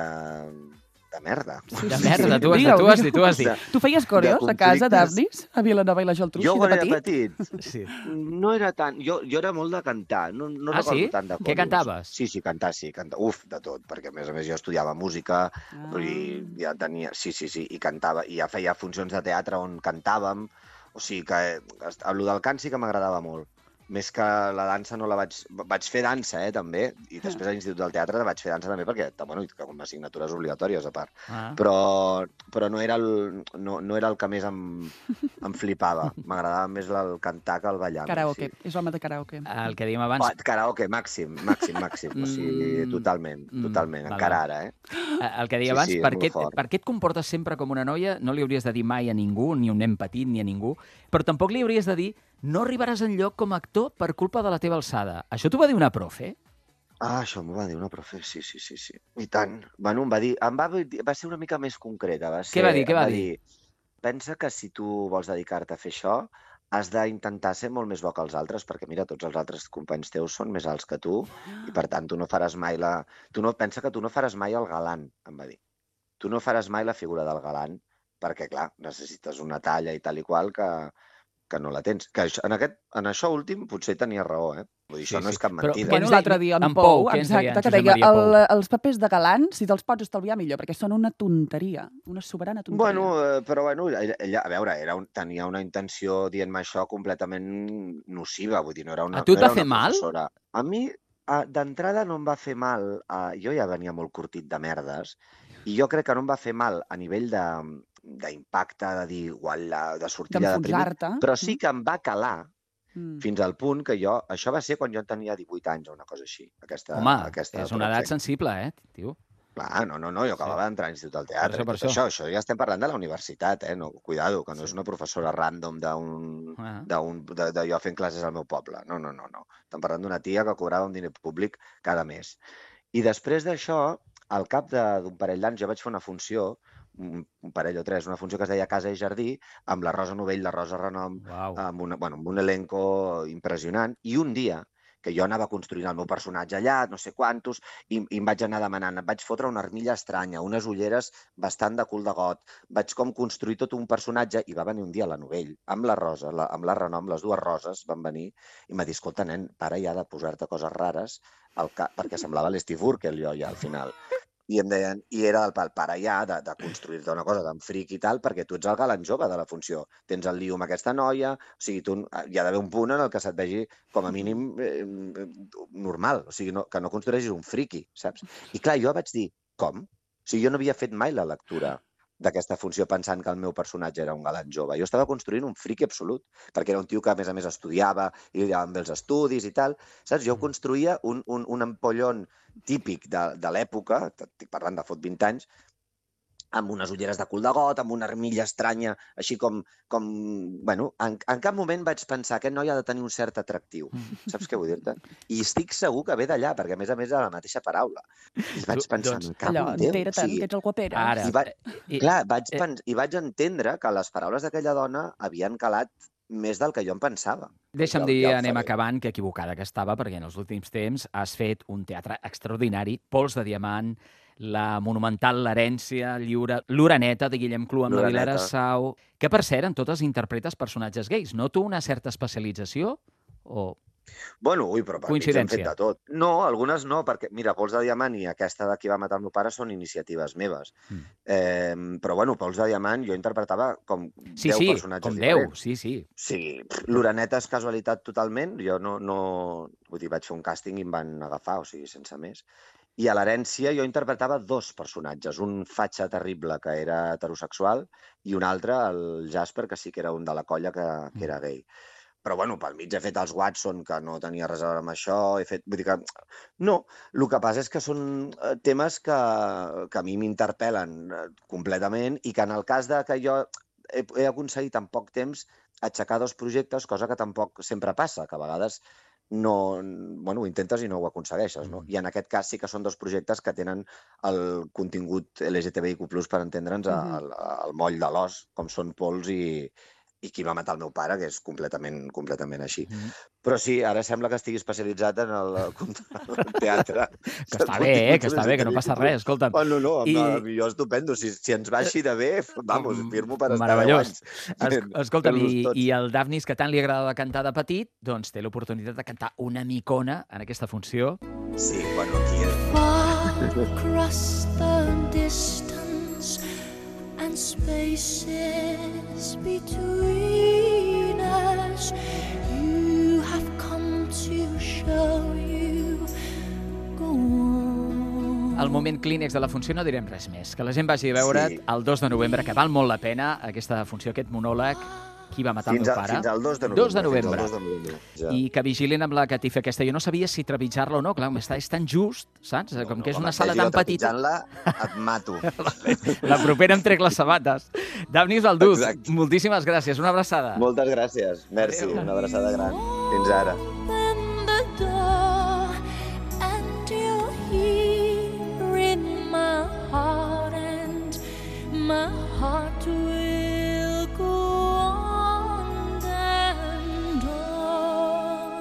Speaker 6: de merda.
Speaker 2: De merda, tu has,
Speaker 3: Digue'ho,
Speaker 2: tu has dit, tu has dit.
Speaker 3: Tu feies coreos
Speaker 6: de
Speaker 3: a casa,
Speaker 6: conflictes.
Speaker 3: Daphnis, a Vilanova i la Geltrú,
Speaker 6: Jo
Speaker 3: així
Speaker 6: quan
Speaker 3: de
Speaker 6: era
Speaker 3: petit?
Speaker 6: petit,
Speaker 2: Sí.
Speaker 6: no era tant... Jo, jo era molt de cantar, no, no
Speaker 2: Ah,
Speaker 6: recordo
Speaker 2: sí?
Speaker 6: tant de
Speaker 2: Què
Speaker 6: coreos.
Speaker 2: cantaves?
Speaker 6: Sí, sí, cantar, sí. Cantar. Uf, de tot, perquè a més a més jo estudiava música
Speaker 3: Ah.
Speaker 6: i ja tenia... Sí, sí, sí, i cantava. I ja feia funcions de teatre on cantàvem. O sigui que el del cant sí que m'agradava molt. Més que la dansa no la vaig... Vaig fer dansa, eh, també, i després a l'Institut del Teatre vaig fer dansa també perquè, bueno, com assignatures obligatòries, a part.
Speaker 2: Ah.
Speaker 6: Però, però no, era el, no, no era el que més em, em flipava. M'agradava més el cantar que el ballar.
Speaker 3: Karaoke,
Speaker 6: Sí.
Speaker 3: és home de karaoke.
Speaker 2: El que dèiem abans,
Speaker 6: Oh, karaoke, màxim, màxim, màxim. O sigui,
Speaker 2: Mm,
Speaker 6: totalment,
Speaker 2: mm,
Speaker 6: totalment.
Speaker 2: val,
Speaker 6: Encara
Speaker 2: val.
Speaker 6: ara, eh?
Speaker 2: eh, el que deia
Speaker 6: Sí,
Speaker 2: abans,
Speaker 6: sí, és
Speaker 2: per,
Speaker 6: molt
Speaker 2: què,
Speaker 6: fort.
Speaker 2: per què et comportes sempre com una noia? No li hauries de dir mai a ningú, ni a un nen petit, ni a ningú, però tampoc li hauries de dir no arribaràs enlloc com a actor per culpa de la teva alçada. Això t'ho va dir una profe?
Speaker 6: Ah, això m'ho va dir una profe, sí, sí, sí, sí. I tant. Bueno, em va dir... Em va, dir- va ser una mica més concreta. Va ser,
Speaker 2: Què va dir, què
Speaker 6: em
Speaker 2: va dir?
Speaker 6: Pensa que si tu vols dedicar-te a fer això, has d'intentar ser molt més bo que els altres, perquè mira, tots els altres companys teus són més alts que tu, i per tant tu no faràs mai la... Tu no... Pensa que tu no faràs mai el galant, em va dir. Tu no faràs mai la figura del galant, perquè, clar, necessites una talla i tal i qual que, que no la tens. Que això, en, aquest, en això últim potser tenia raó, eh? Vull dir,
Speaker 2: Sí,
Speaker 6: això no
Speaker 2: sí.
Speaker 6: és cap
Speaker 2: Però
Speaker 6: mentida.
Speaker 2: què
Speaker 3: Bueno,
Speaker 2: ens deia-
Speaker 3: l'altre dia, en,
Speaker 2: en
Speaker 3: Pou,
Speaker 2: Pou, què ens deia en
Speaker 3: exacte, que
Speaker 2: Josep
Speaker 3: deia
Speaker 2: Maria Pou?
Speaker 3: el, els papers de galant, si te'ls pots estalviar millor, perquè són una tonteria, una soberana tonteria.
Speaker 6: Bueno, eh, però bueno, ella, ella a veure, era un, tenia una intenció dient-me això completament nociva, vull dir, no era una,
Speaker 2: A tu et
Speaker 6: no era
Speaker 2: va fer
Speaker 6: una
Speaker 2: mal?
Speaker 6: professora. A mi, eh, d'entrada no em va fer mal, eh, jo ja venia molt curtit de merdes, i jo crec que no em va fer mal a nivell de d'impacte, de dir, uala, de sortida de primer,
Speaker 3: D'enfonsar-te.
Speaker 6: però sí que em va calar
Speaker 3: Mm.
Speaker 6: fins al punt que jo... Això va ser quan jo tenia divuit anys o una cosa així. Aquesta,
Speaker 2: Home,
Speaker 6: aquesta
Speaker 2: és una edat
Speaker 6: profe.
Speaker 2: sensible, eh, tio?
Speaker 6: Clar, no, no, no, jo acabava d'entrar a l'Institut del Teatre.
Speaker 2: Per això, per
Speaker 6: Per això, això, això ja estem parlant de la universitat, eh? No, cuidado, que no és una professora random d'un...
Speaker 2: Ah.
Speaker 6: d'un- de, de jo fent classes al meu poble. No, no, no, no. Estem parlant d'una tia que cobrava un diner públic cada mes. I després d'això, al cap de- d'un parell d'anys, jo vaig fer una funció, un, un parell o tres, una funció que es deia Casa i Jardí, amb la Rosa Novell, la Rosa Renom,
Speaker 2: Uau.
Speaker 6: amb, una, bueno, amb un elenco impressionant, i un dia que jo anava construint el meu personatge allà, no sé quantos, i, i em vaig anar demanant, em vaig fotre una armilla estranya, unes ulleres bastant de cul de got, vaig com construir tot un personatge, i va venir un dia la Novell, amb la Rosa, la, amb la Renom, les dues Roses van venir, i em va dir, escolta, nen, para ja de posar-te coses rares, al cap, perquè semblava l'Steve Urkel jo ja al final. I em deien, i era el pal pare ja de, de construir-te una cosa tan fric i tal, perquè tu ets el galant jove de la funció. Tens el lío amb aquesta noia, o sigui, tu, hi ha d'haver un punt en el que se't vegi com a mínim eh, normal, o sigui, no, que no construeixis un friqui, saps? I clar, jo vaig dir, com? O sigui, jo no havia fet mai la lectura d'aquesta funció pensant que el meu personatge era un galant jove. Jo estava construint un friqui absolut, perquè era un tio que, a més a més, estudiava i li anaven bé els estudis i tal. Saps? Jo construïa un, un, un empollon típic de, de l'època, estic parlant de fot vint anys, amb unes ulleres de cul de got, amb una armilla estranya, així com... com bueno, en, en cap moment vaig pensar que aquest noi ha de tenir un cert atractiu. Saps què vull dir-te? I estic segur que ve d'allà, perquè a més a més era la mateixa paraula. I vaig
Speaker 2: Tu-
Speaker 6: pensar,
Speaker 2: doncs-
Speaker 6: me cago
Speaker 3: Allò,
Speaker 6: en Déu.
Speaker 3: entera-te'n,
Speaker 6: O sigui,
Speaker 3: que ets el guapera.
Speaker 2: Ara,
Speaker 6: I va-
Speaker 2: i-
Speaker 6: clar, vaig,
Speaker 2: eh,
Speaker 6: pens... i vaig entendre que les paraules d'aquella dona havien calat més del que jo em pensava.
Speaker 2: Deixa'm
Speaker 6: Ja-
Speaker 2: dir,
Speaker 6: ja ho
Speaker 2: anem
Speaker 6: faré.
Speaker 2: acabant, que equivocada que estava, perquè en els últims temps has fet un teatre extraordinari, Pols de Diamant, la monumental L'herència, lliure, l'Oreneta de Guillem Clou amb la
Speaker 6: L'Oreneta.
Speaker 2: Vilera Sau, que per cert, en totes interpretes personatges gais. Noto una certa especialització? O...
Speaker 6: Bueno, ui, però per mig hem fet de tot. No, algunes no, perquè, mira, Pols de Diamant i aquesta de Qui va matar el meu pare són iniciatives meves. Mm. Eh, però, bueno, Pols de Diamant jo interpretava com
Speaker 2: sí,
Speaker 6: deu
Speaker 2: sí,
Speaker 6: personatges
Speaker 2: com
Speaker 6: diferents.
Speaker 2: Sí, sí,
Speaker 6: sí. L'Oreneta és casualitat totalment. Jo no, no... Vull dir, vaig fer un càsting i em van agafar, o sigui, sense més. I a l'Herència jo interpretava dos personatges. Un fatxa terrible, que era heterosexual, i un altre, el Jasper, que sí que era un de la colla que, que era gay. Però, bueno, pel mig he fet els Watson, que no tenia res a veure amb això, he fet... Vull dir que... No, el que passa és que són temes que, que a mi m'interpel·len completament i que en el cas de que jo he, he aconseguit en poc temps aixecar dos projectes, cosa que tampoc sempre passa, que a vegades no... Bueno, ho intentes i no ho aconsegueixes, no? I en aquest cas sí que són dos projectes que tenen el contingut L G T B I Q plus, per entendre'ns, al, al moll de l'os, com són Pols i... i Qui va matar el meu pare, que és completament, completament així. Mm. Però sí, ara sembla que estigui especialitzat en el, el teatre.
Speaker 2: Que està bé, eh? Que està bé, que no passa res, escolta'm.
Speaker 6: Oh, no, no, I... jo estupendo. Si, si ens va així de bé, vamos, firmo per estar
Speaker 2: deu anys. Es, escolta'm, i, i el Daphnis, que tant li agradava cantar de petit, doncs té l'oportunitat de cantar una micona en aquesta funció.
Speaker 6: Sí, bueno, aquí és...
Speaker 9: Far across the distance and spaces between us, you have come to show you. Go on.
Speaker 2: Al moment clínex de la funció no direm res més. Que la gent vagi a veure't sí. el dos de novembre, que val molt la pena aquesta funció, aquest monòleg, Qui va matar
Speaker 6: fins
Speaker 2: el meu pare.
Speaker 6: Fins al dos de novembre.
Speaker 2: dos de novembre.
Speaker 6: dos de novembre ja.
Speaker 2: I que vigilin amb la catifa aquesta. Jo no sabia si trepitjar-la o no, clar, està, és tan just, saps?
Speaker 6: No,
Speaker 2: Com
Speaker 6: no,
Speaker 2: que és
Speaker 6: home,
Speaker 2: una sala
Speaker 6: si
Speaker 2: tan petita.
Speaker 6: trepitjant-la et mato.
Speaker 2: La propera em trec les sabates. Daphnis Balduz, moltíssimes gràcies. Una abraçada.
Speaker 6: Moltes gràcies. Merci. Adeu. Una abraçada gran. Fins ara.
Speaker 9: Open the door and you're here in my heart, and my heart will go on and on.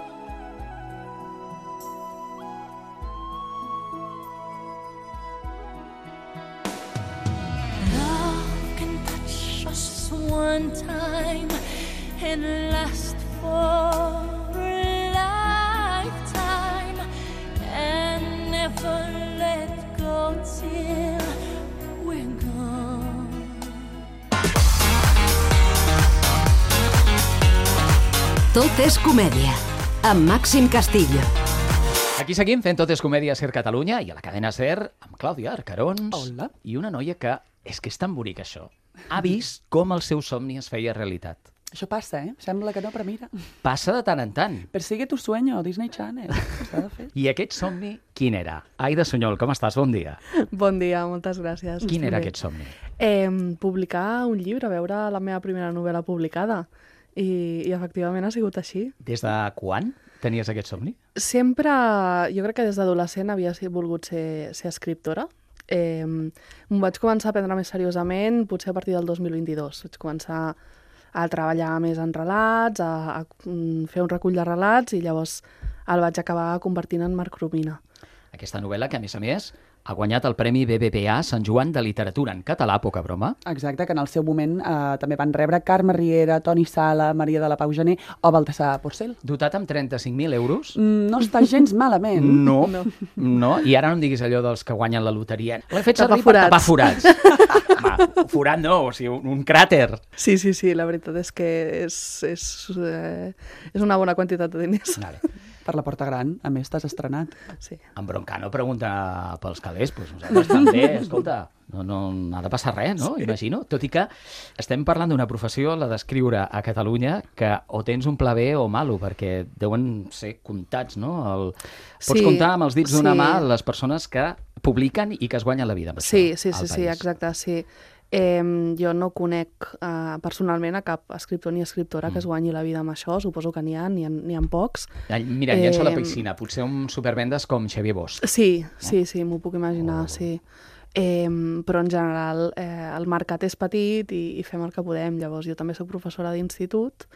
Speaker 9: Love can touch us one time and last for a lifetime, and never let go till we're gone.
Speaker 1: Tot és comèdia, amb Màxim Castillo.
Speaker 2: Aquí seguim fent Tot és comèdia a Ser Catalunya i a la cadena Ser amb Clàudia Arcarons.
Speaker 3: Hola.
Speaker 2: I una noia que, és que és tan bonic això, ha vist com el seu somni es feia realitat.
Speaker 3: Això passa, eh? Sembla que no, però mira.
Speaker 2: Passa de tant en tant.
Speaker 3: Persigue tu sueño, Disney Channel. S'ha de fer.
Speaker 2: I aquest somni, quin era? Aida Sunyol, com estàs? Bon dia.
Speaker 10: Bon dia, moltes gràcies.
Speaker 2: Quin era
Speaker 10: Bé.
Speaker 2: aquest somni?
Speaker 10: Eh, publicar un llibre, veure la meva primera novel·la publicada. I, i efectivament ha sigut així.
Speaker 2: Des de quan tenies aquest somni?
Speaker 10: Sempre, jo crec que des d'adolescent havia volgut ser, ser escriptora. Eh, m'ho vaig començar a prendre més seriosament potser a partir del dos mil vint-i-dos. Vaig començar a treballar més en relats, a, a fer un recull de relats, i llavors el vaig acabar convertint en Marc Romina.
Speaker 2: Aquesta novel·la que, a més a més, ha guanyat el Premi B B V A Sant Joan de Literatura en català, poca broma.
Speaker 3: Exacte, que en el seu moment eh, també van rebre Carme Riera, Toni Sala, Maria de la Pau Gené o Baltasar Porcel.
Speaker 2: Dotat amb trenta-cinc mil euros.
Speaker 3: Mm, no està gens malament.
Speaker 2: No, no, no. I ara no em diguis allò dels que guanyen la loteria. L'he fet servir per tapar forats. Va, forat no, o sigui, un, un cràter.
Speaker 10: Sí, sí, sí, la veritat és que és, és, eh, és una bona quantitat de diners.
Speaker 2: Vale.
Speaker 3: Per la porta gran, a més t'has estrenat.
Speaker 10: Sí.
Speaker 2: En Broncano pregunta pels calés, doncs nosaltres també, escolta, no, no, no ha de passar res, no? Sí. Imagino. Tot i que estem parlant d'una professió, la d'escriure a Catalunya, que o tens un pla B o malo, perquè deuen ser comptats, no? El... Pots
Speaker 10: sí,
Speaker 2: comptar amb els dits d'una
Speaker 10: sí.
Speaker 2: mà les persones que publiquen i que es guanyen la vida amb
Speaker 10: sí,
Speaker 2: això
Speaker 10: sí, sí,
Speaker 2: al
Speaker 10: sí,
Speaker 2: país.
Speaker 10: exacte, sí. Eh, jo no conec eh, personalment a cap escriptor ni escriptora mm. que es guanyi la vida amb això, suposo que n'hi ha, n'hi ha, n'hi ha pocs.
Speaker 2: Mira, llenço eh, la piscina, potser un supervendes com Xavier Bosch.
Speaker 10: Sí, sí, sí, m'ho puc imaginar, oh. sí. Eh, però en general eh, el mercat és petit i, i fem el que podem. Llavors jo també soc professora d'institut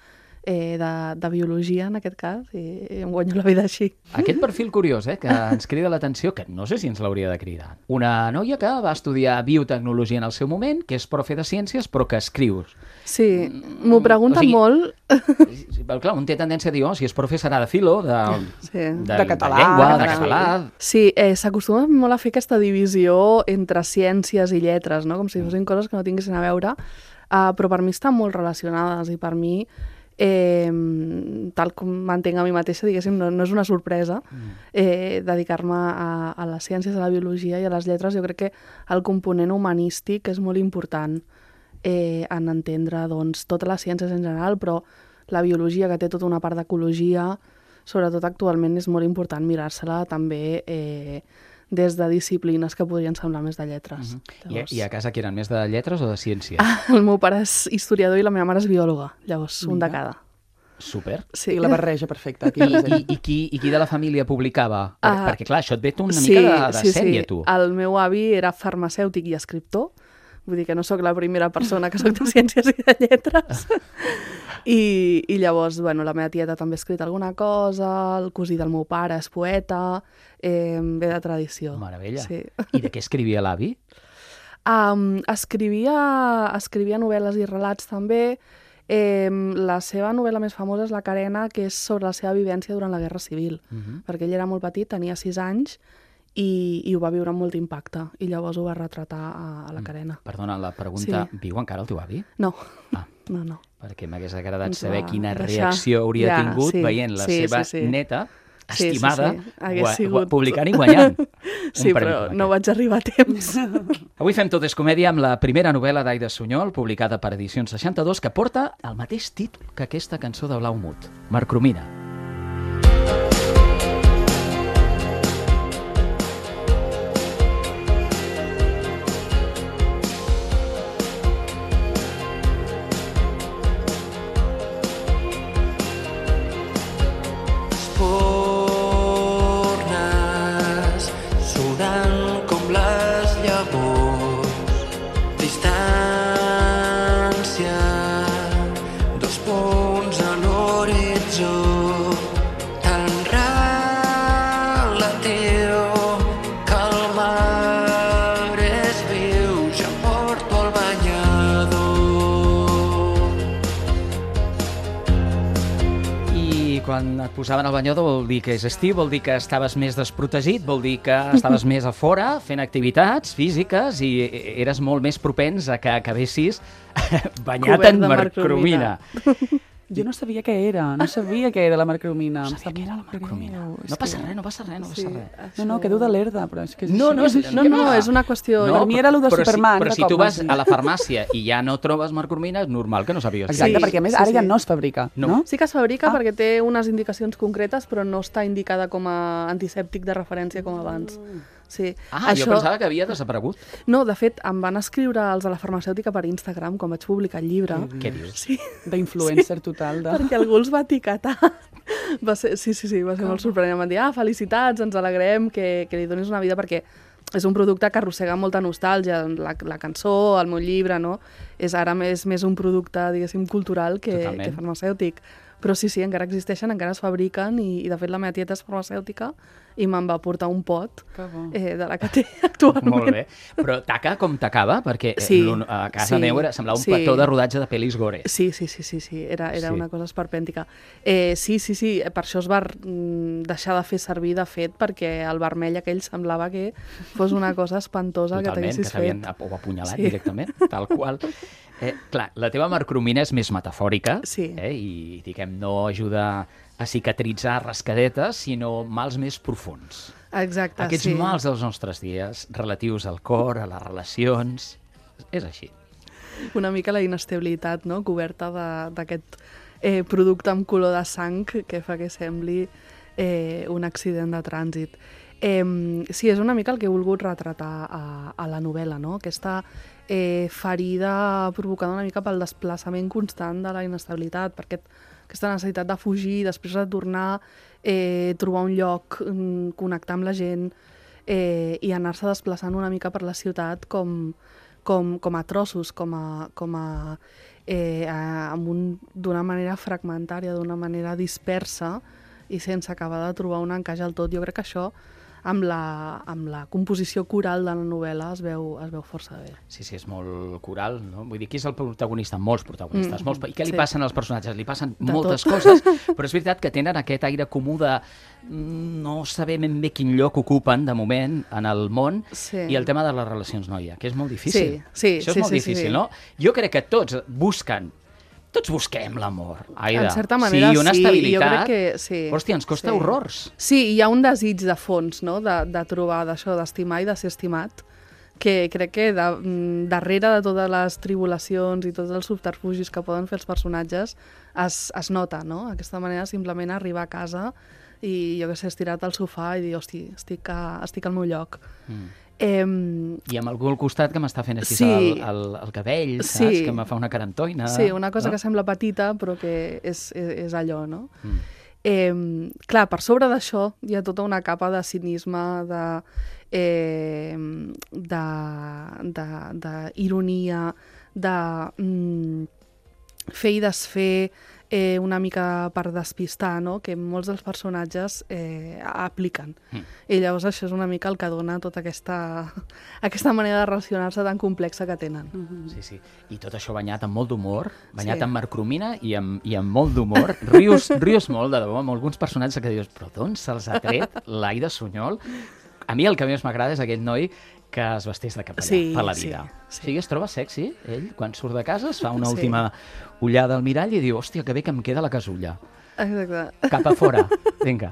Speaker 10: eh, de, de biologia, en aquest cas, i, i em guanyo la vida així.
Speaker 2: Aquest perfil curiós, eh, que ens crida l'atenció, que no sé si ens l'hauria de cridar. Una noia que va estudiar biotecnologia en el seu moment, que és profe de ciències, però que escrius.
Speaker 10: Sí, m'ho pregunten
Speaker 2: o sigui,
Speaker 10: molt.
Speaker 2: Clar, un té tendència a dir, oh, si és profe serà de filo, de,
Speaker 10: sí.
Speaker 2: de,
Speaker 3: de català,
Speaker 2: de llengua,
Speaker 3: de
Speaker 2: de català...
Speaker 10: Sí, eh, s'acostuma molt a fer aquesta divisió entre ciències i lletres, no? Com si fossin coses que no tinguessin a veure, uh, però per mi estan molt relacionades i per mi, eh, tal com m'entenc a mi mateixa, diguéssim, no, no és una sorpresa eh, dedicar-me a, a les ciències, a la biologia i a les lletres. Jo crec que el component humanístic és molt important eh, en entendre doncs, totes les ciències en general, però la biologia, que té tota una part d'ecologia, sobretot actualment és molt important mirar-se-la també eh, des de disciplines que podrien semblar més de lletres.
Speaker 2: Uh-huh. Llavors... I, I a casa qui eren més de lletres o de ciències?
Speaker 10: Ah, el meu pare és historiador i la meva mare és biòloga, llavors Mira. un de cada.
Speaker 2: Super.
Speaker 3: Sí, I la barreja perfecta. Aquí
Speaker 2: I, i, i, qui, I qui de la família publicava? Per, uh, perquè, clar, això et ve una
Speaker 10: sí,
Speaker 2: mica de, de
Speaker 10: sí,
Speaker 2: sèrie,
Speaker 10: sí.
Speaker 2: tu.
Speaker 10: El meu avi era farmacèutic i escriptor, vull dir que no sóc la primera persona que soc de ciències i de lletres. I, I llavors, bueno, la meva tieta també ha escrit alguna cosa, el cosí del meu pare és poeta, eh, ve de tradició.
Speaker 2: Meravella.
Speaker 10: Sí.
Speaker 2: I de què escrivia l'avi?
Speaker 10: Um, escrivia, escrivia novel·les i relats també. Eh, la seva novel·la més famosa és La Carena, que és sobre la seva vivència durant la Guerra Civil, uh-huh. perquè ell era molt petit, tenia sis anys, i, i ho va viure amb molt impacte, i llavors ho va retratar a, a La Carena.
Speaker 2: Perdona, la pregunta,
Speaker 10: Sí.
Speaker 2: viu encara el teu avi?
Speaker 10: No,
Speaker 2: Ah.
Speaker 10: no, no.
Speaker 2: Perquè m'hagués agradat
Speaker 10: Ens
Speaker 2: saber
Speaker 10: va
Speaker 2: quina
Speaker 10: deixar.
Speaker 2: reacció hauria
Speaker 10: Ja,
Speaker 2: tingut
Speaker 10: sí,
Speaker 2: veient la
Speaker 10: sí,
Speaker 2: seva
Speaker 10: sí, sí.
Speaker 2: neta,
Speaker 10: Sí,
Speaker 2: estimada,
Speaker 10: sí, sí. Hagués
Speaker 2: gua-
Speaker 10: sigut-
Speaker 2: publicant i guanyant.
Speaker 10: Sí, però no vaig arribar a temps.
Speaker 2: Avui fem Tot és comèdia amb la primera novel·la d'Aida Sunyol, publicada per Edicions seixanta-dos, que porta el mateix títol que aquesta cançó de Blau Mut, Marcromina.
Speaker 11: Espurnes sudant com les llavors, distància, dos punts a l'horitzó, tan relatiu que el mar és viu, ja porto el banyador.
Speaker 2: I quan et posaven al banyador vol dir que és estiu, vol dir que estaves més desprotegit, vol dir que estaves més a fora fent activitats físiques i eres molt més propens a que acabessis banyat
Speaker 10: Cobert
Speaker 2: en
Speaker 10: de
Speaker 2: marcromina.
Speaker 10: marcromina.
Speaker 3: Jo no sabia què era, no sabia què era la marcromina.
Speaker 2: No
Speaker 3: Em
Speaker 2: sabia
Speaker 3: sap
Speaker 2: què era la
Speaker 3: molt greu,
Speaker 2: marcromina.
Speaker 3: és
Speaker 2: No passa
Speaker 3: que-
Speaker 2: res, no passa res, no passa
Speaker 10: Sí,
Speaker 2: res.
Speaker 3: No, no, quedo de l'herda, però és que és
Speaker 2: No, no,
Speaker 3: així.
Speaker 2: és-
Speaker 10: No, no, és una qüestió...
Speaker 3: Per mi era lo de
Speaker 2: però
Speaker 3: Superman,
Speaker 2: Si, però
Speaker 3: de
Speaker 2: si
Speaker 3: cop
Speaker 2: tu vas
Speaker 3: m'ho-
Speaker 2: a la farmàcia i ja no trobes marcromina, és normal que no sàpigues.
Speaker 3: Exacte,
Speaker 10: Sí,
Speaker 3: perquè a més
Speaker 10: sí,
Speaker 3: ara
Speaker 10: sí.
Speaker 3: ja no es fabrica,
Speaker 2: No.
Speaker 3: no?
Speaker 10: Sí que es fabrica
Speaker 3: Ah.
Speaker 10: perquè té unes indicacions concretes, però no està indicada com a antisèptic de referència com abans. Sí.
Speaker 2: Ah, jo pensava que havia desaparegut.
Speaker 10: No, de fet, em van escriure els de la farmacèutica per Instagram quan vaig publicar el llibre.
Speaker 2: Què dius?
Speaker 10: Sí.
Speaker 3: D'influencer total. De...
Speaker 10: Perquè algú els va etiquetar. Va ser, sí, sí, sí, va ser molt sorprenent. Em van dir, ah, felicitats, ens alegrem que, que li donis una vida, perquè és un producte que arrossega molta nostàlgia. La, la cançó, el meu llibre, no? És ara més, més un producte, diguéssim, cultural que,
Speaker 2: Totalment.
Speaker 10: que farmacèutic. Però sí, sí, encara existeixen, encara es fabriquen i, i de fet la meva tieta és farmacèutica i me'n va portar un pot
Speaker 3: Que bo.
Speaker 10: eh, de la que té actualment.
Speaker 2: Molt bé. Però taca com tacava? Perquè eh,
Speaker 10: Sí,
Speaker 2: l'un- a casa
Speaker 10: sí,
Speaker 2: meu era, semblava un
Speaker 10: sí.
Speaker 2: petó de rodatge de pel·lis gore.
Speaker 10: Sí, sí, sí, sí, sí. Era, era
Speaker 2: Sí.
Speaker 10: una cosa esperpèntica. Eh, sí, sí, sí, per això es va mm, deixar de fer servir, de fet, perquè el vermell aquell semblava que fos una cosa espantosa que
Speaker 2: Totalment, que
Speaker 10: t'haguessis
Speaker 2: s'havien
Speaker 10: fet.
Speaker 2: ap- o apunyalat
Speaker 10: Sí.
Speaker 2: directament, tal qual. Eh, clar, la teva marcromina és més metafòrica
Speaker 10: Sí.
Speaker 2: eh, i, diguem, no ajuda a cicatritzar rascadetes, sinó mals més profuns.
Speaker 10: Exacte,
Speaker 2: Aquests
Speaker 10: sí.
Speaker 2: mals dels nostres dies, relatius al cor, a les relacions... És així.
Speaker 10: Una mica la inestabilitat, no?, coberta de- d'aquest eh, producte amb color de sang que fa que sembli eh, un accident de trànsit. Eh, sí, és una mica el que he volgut retratar a, a la novel·la, no? Aquesta eh, ferida provocada una mica pel desplaçament constant de la inestabilitat, per aquest, aquesta necessitat de fugir, després de tornar, eh, trobar un lloc, mm, connectar amb la gent eh, i anar-se desplaçant una mica per la ciutat com, com, com a trossos, com a... Com a eh, amb un, d'una manera fragmentària, d'una manera dispersa i sense acabar de trobar un encaix al tot. Jo crec que això, amb la, amb la composició coral de la novel·la, es veu, es veu força bé.
Speaker 2: Sí, sí, és molt coral, no? Vull dir, qui és el protagonista? Molts protagonistes.
Speaker 10: Mm,
Speaker 2: molts... I què li
Speaker 10: sí.
Speaker 2: passen als personatges? Li passen
Speaker 10: De
Speaker 2: moltes
Speaker 10: tot.
Speaker 2: coses, però és veritat que tenen aquest aire comú de no saber ben bé quin lloc ocupen, de moment, en el món,
Speaker 10: Sí.
Speaker 2: i el tema de les relacions noia, que és molt difícil.
Speaker 10: Sí, sí,
Speaker 2: Això és
Speaker 10: sí,
Speaker 2: molt
Speaker 10: sí,
Speaker 2: difícil,
Speaker 10: sí.
Speaker 2: no? Jo crec que tots busquen tots busquem l'amor, Aida.
Speaker 10: En certa manera,
Speaker 2: sí, una
Speaker 10: sí.
Speaker 2: estabilitat.
Speaker 10: Jo crec que sí.
Speaker 2: Hòstia, ens costa
Speaker 10: sí.
Speaker 2: horrors.
Speaker 10: Sí, hi ha un desig de fons, no?, de, de trobar d'això, d'estimar i de ser estimat, que crec que de, darrere de totes les tribulacions i tots els subterfugis que poden fer els personatges es, es nota, no? Aquesta manera simplement arribar a casa i, jo què sé, estirat al sofà i dir, hosti, estic, a, estic al meu lloc.
Speaker 2: Mm.
Speaker 10: Eh,
Speaker 2: I amb algú al costat que m'està fent així
Speaker 10: sí.
Speaker 2: el, el, el cabell, saps?
Speaker 10: Sí.
Speaker 2: Que em fa una carantoina.
Speaker 10: Sí, una cosa
Speaker 2: no?
Speaker 10: que sembla petita, però que és, és, és allò, no?
Speaker 2: Mm.
Speaker 10: Eh, clar, per sobre d'això hi ha tota una capa de cinisme, de, eh, de, de, de ironia, de mm, fer i desfer, eh, una mica per despistar, no?, que molts dels personatges eh, apliquen. Mm. I llavors això és una mica el que dona tota aquesta, aquesta manera de relacionar-se tan complexa que tenen.
Speaker 2: Mm-hmm. Sí, sí. I tot això banyat amb molt d'humor, banyat
Speaker 10: Sí.
Speaker 2: amb marcromina i amb, i amb molt d'humor. Rius, rius molt, de debò, amb alguns personatges que dius, però d'on se'ls ha tret l'Aida Sunyol? A mi el que més m'agrada és aquest noi que es vesteix de capellà
Speaker 10: Sí,
Speaker 2: per la
Speaker 10: sí,
Speaker 2: vida.
Speaker 10: sí.
Speaker 2: O sigui, es troba sexy, ell, quan surt de casa, es fa una
Speaker 10: Sí.
Speaker 2: última ullada al mirall i diu, hòstia, que bé que em queda la casulla.
Speaker 10: Exacte.
Speaker 2: Cap a fora, vinga.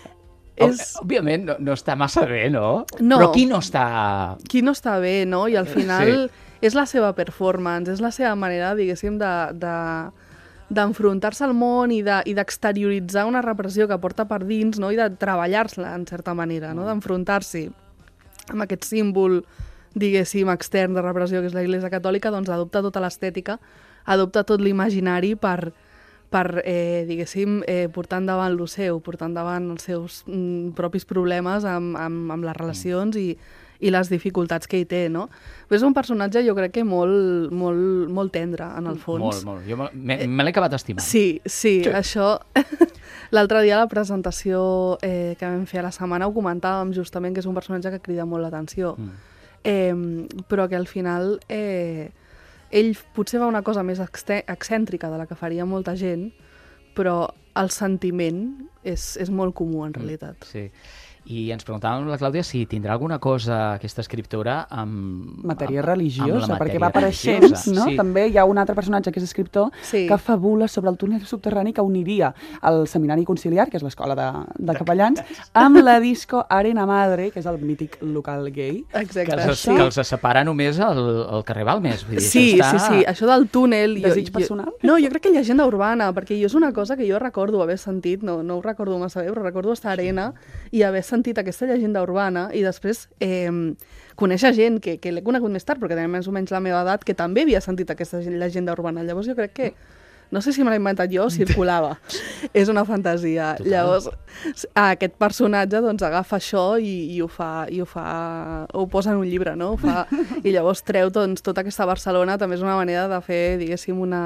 Speaker 10: És...
Speaker 2: Òbviament no, no està massa bé, no?
Speaker 10: No.
Speaker 2: Però qui no està...
Speaker 10: Qui no està bé, no? I al final
Speaker 2: Sí.
Speaker 10: és la seva performance, és la seva manera, diguéssim, de... de d'enfrontar-se al món i de- i d'exterioritzar una repressió que porta per dins, no?, i de treballar-la, en certa manera, no?, d'enfrontar-s'hi amb aquest símbol, diguéssim, extern de repressió que és la Iglésia Catòlica, doncs adopta tota l'estètica, adopta tot l'imaginari per, per eh, diguéssim, eh, portar endavant lo seu, portar endavant els seus mm, propis problemes amb, amb, amb les relacions i, i les dificultats que hi té, no? Però és un personatge, jo crec que molt, molt, molt tendre, en el fons.
Speaker 2: Molt, molt. Jo me, me, me l'he acabat estimant.
Speaker 10: Sí, sí,
Speaker 2: Sí.
Speaker 10: això... L'altre dia a la presentació eh, que vam fer a la setmana ho comentàvem justament, que és un personatge que crida molt l'atenció. Mm. Eh, però que al final eh, ell potser fa una cosa més excèntrica de la que faria molta gent, però el sentiment és, és molt comú en realitat.
Speaker 2: Mm, sí. I ens preguntàvem la Clàudia si tindrà alguna cosa aquesta escriptora amb...
Speaker 3: Matèria
Speaker 2: amb,
Speaker 3: religiosa,
Speaker 2: amb la
Speaker 3: perquè
Speaker 2: matèria
Speaker 3: va apareixent,
Speaker 2: religiosa.
Speaker 3: no?
Speaker 2: Sí.
Speaker 3: També hi ha un altre personatge que és escriptor
Speaker 10: Sí.
Speaker 3: que fabula sobre el túnel subterrani que uniria el seminari conciliar, que és l'escola de, de capellans, amb la disco Arena Madre, que és el mític local gay.
Speaker 10: Exacte.
Speaker 2: Que els, que els separa només el, el carrer Balmes. Vull dir,
Speaker 10: Sí,
Speaker 2: això
Speaker 10: sí,
Speaker 2: està...
Speaker 10: sí, això del túnel...
Speaker 3: Desig personal?
Speaker 10: No, jo crec que llegenda urbana, perquè jo és una cosa que jo recordo haver sentit, no, no ho recordo massa bé, però recordo estar a Arena i haver sentit aquesta llegenda urbana i després eh, conèixer gent que, que l'he conegut més tard, perquè tenia més o menys la meva edat, que també havia sentit aquesta llegenda urbana. Llavors jo crec que, no sé si me l'he inventat jo o circulava. És una fantasia.
Speaker 2: Total.
Speaker 10: Llavors aquest personatge doncs agafa això i, i ho fa, i ho fa, ho posa en un llibre, no? Ho fa, i llavors treu doncs, tota aquesta Barcelona, també és una manera de fer, diguéssim, una...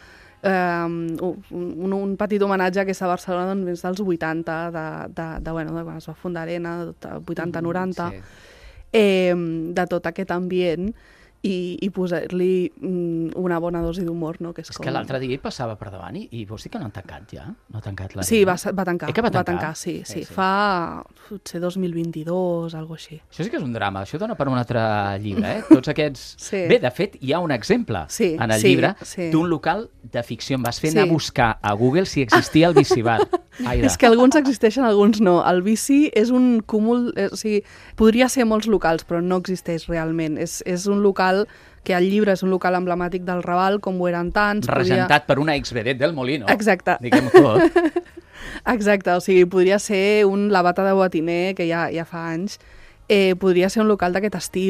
Speaker 10: Um, un, un petit homenatge a aquesta Barcelona doncs, des dels vuitanta, de, de, de, bueno, de quan es va fundar Arena, vuitanta noranta,
Speaker 2: Sí.
Speaker 10: eh, de tot aquest ambient i, i posar-li mm, una bona dosi d'humor, no? Que és,
Speaker 2: És
Speaker 10: com...
Speaker 2: que l'altre dia hi passava per davant i, i vols dir que no han tancat ja? No ha tancat la
Speaker 10: Sí, va, va tancar.
Speaker 2: Eh que va tancar?
Speaker 10: va tancar, sí, sí.
Speaker 2: Eh, sí.
Speaker 10: Fa, potser dos mil vint-i-dos, algo així.
Speaker 2: Això sí que és un drama, això dona per un altre llibre, eh? Tots aquests...
Speaker 10: Sí.
Speaker 2: Bé, de fet, hi ha un exemple
Speaker 10: Sí,
Speaker 2: en el
Speaker 10: sí,
Speaker 2: llibre
Speaker 10: sí.
Speaker 2: d'un local de ficció. Em vas fer
Speaker 10: Sí.
Speaker 2: anar a buscar a Google si existia el Bicibar. Aida.
Speaker 10: És que alguns existeixen, alguns no. El bici és un cúmul... Eh, o sigui, podria ser molts locals, però no existeix realment. És, és un local que al llibre és un local emblemàtic del Raval, com ho eren tants.
Speaker 2: Regentat per una exvedet del Molino.
Speaker 10: Exacte.
Speaker 2: Diguem-ho tot.
Speaker 10: Exacte, o sigui, podria ser un La Bata de Boatiner, que ja, ja fa anys, eh, podria ser un local d'aquest estil.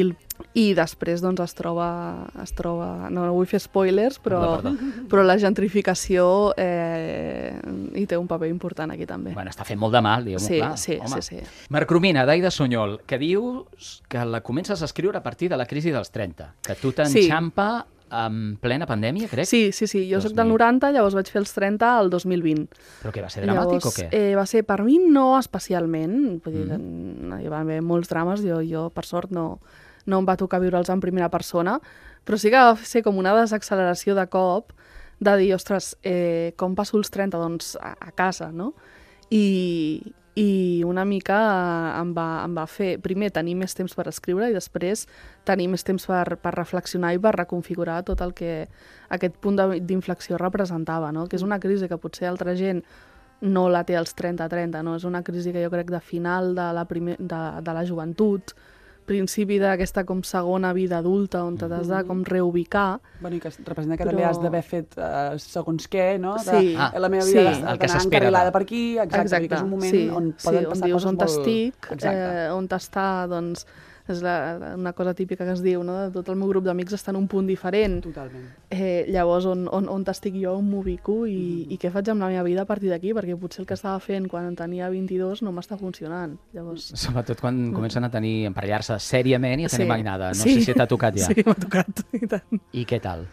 Speaker 10: i després doncs, es troba... Es troba no, no vull fer spoilers, però,
Speaker 2: Perdó, perdó.
Speaker 10: però la gentrificació eh, hi té un paper important aquí també.
Speaker 2: Bueno, està fent molt de mal, diguem-ho
Speaker 10: Sí,
Speaker 2: clar.
Speaker 10: sí,
Speaker 2: Home.
Speaker 10: sí, sí.
Speaker 2: Marc Romina, d'Aida Sunyol, que dius que la comences a escriure a partir de la crisi dels trenta, que tu t'enxampa en plena pandèmia, crec?
Speaker 10: Sí, sí, sí. Jo
Speaker 2: dos
Speaker 10: soc del
Speaker 2: mil.
Speaker 10: noranta, llavors vaig fer els trenta al dos mil vint.
Speaker 2: Però què, va ser dramàtic
Speaker 10: llavors,
Speaker 2: o què?
Speaker 10: Eh, va ser, per mi, no especialment. Vull dir,
Speaker 2: Mm.
Speaker 10: hi va haver molts drames, jo, jo per sort, no, no em va tocar viure'ls en primera persona, però sí que va ser com una desacceleració de cop de dir, ostres, eh, com passo els trenta? Doncs a, a casa, no? I, i una mica em va, em va fer, primer, tenir més temps per escriure i després tenir més temps per, per reflexionar i per reconfigurar tot el que aquest punt de- d'inflexió representava, no? Que és una crisi que potser altra gent no la té als trenta trenta, no? És una crisi que jo crec de final de la, primer, de, de la joventut, principi d'aquesta com segona vida adulta on t'has de com reubicar.
Speaker 3: Bueno, i que representa que
Speaker 10: Però-
Speaker 3: també has d'haver fet uh, segons què, no? De,
Speaker 10: Sí.
Speaker 3: ah, la meva
Speaker 10: sí.
Speaker 3: vida
Speaker 10: El
Speaker 3: ha
Speaker 2: que
Speaker 3: d'anar
Speaker 2: s'espera
Speaker 3: encarrilada
Speaker 2: de-
Speaker 3: per aquí, exacte, exacte. Que és un moment
Speaker 10: sí,
Speaker 3: on
Speaker 10: sí,
Speaker 3: poden
Speaker 10: on
Speaker 3: passar
Speaker 10: dius
Speaker 3: coses
Speaker 10: on
Speaker 3: molt...
Speaker 10: t'estic,
Speaker 3: Exacte.
Speaker 10: eh, on t'està, doncs, és la, una cosa típica que es diu, no? Tot el meu grup d'amics està en un punt diferent.
Speaker 3: Totalment.
Speaker 10: Eh, llavors, on, on, on t'estic jo, on m'ubico i, mm. i què faig amb la meva vida a partir d'aquí? Perquè potser el que estava fent quan en tenia vint-i-dos no m'està funcionant. Llavors...
Speaker 2: Sobretot quan comencen a tenir, a emparellar-se sèriament i a tenir
Speaker 10: Sí.
Speaker 2: mainada. No
Speaker 10: Sí.
Speaker 2: sé si t'ha tocat ja.
Speaker 10: Sí, m'ha tocat, i tant.
Speaker 2: I què tal?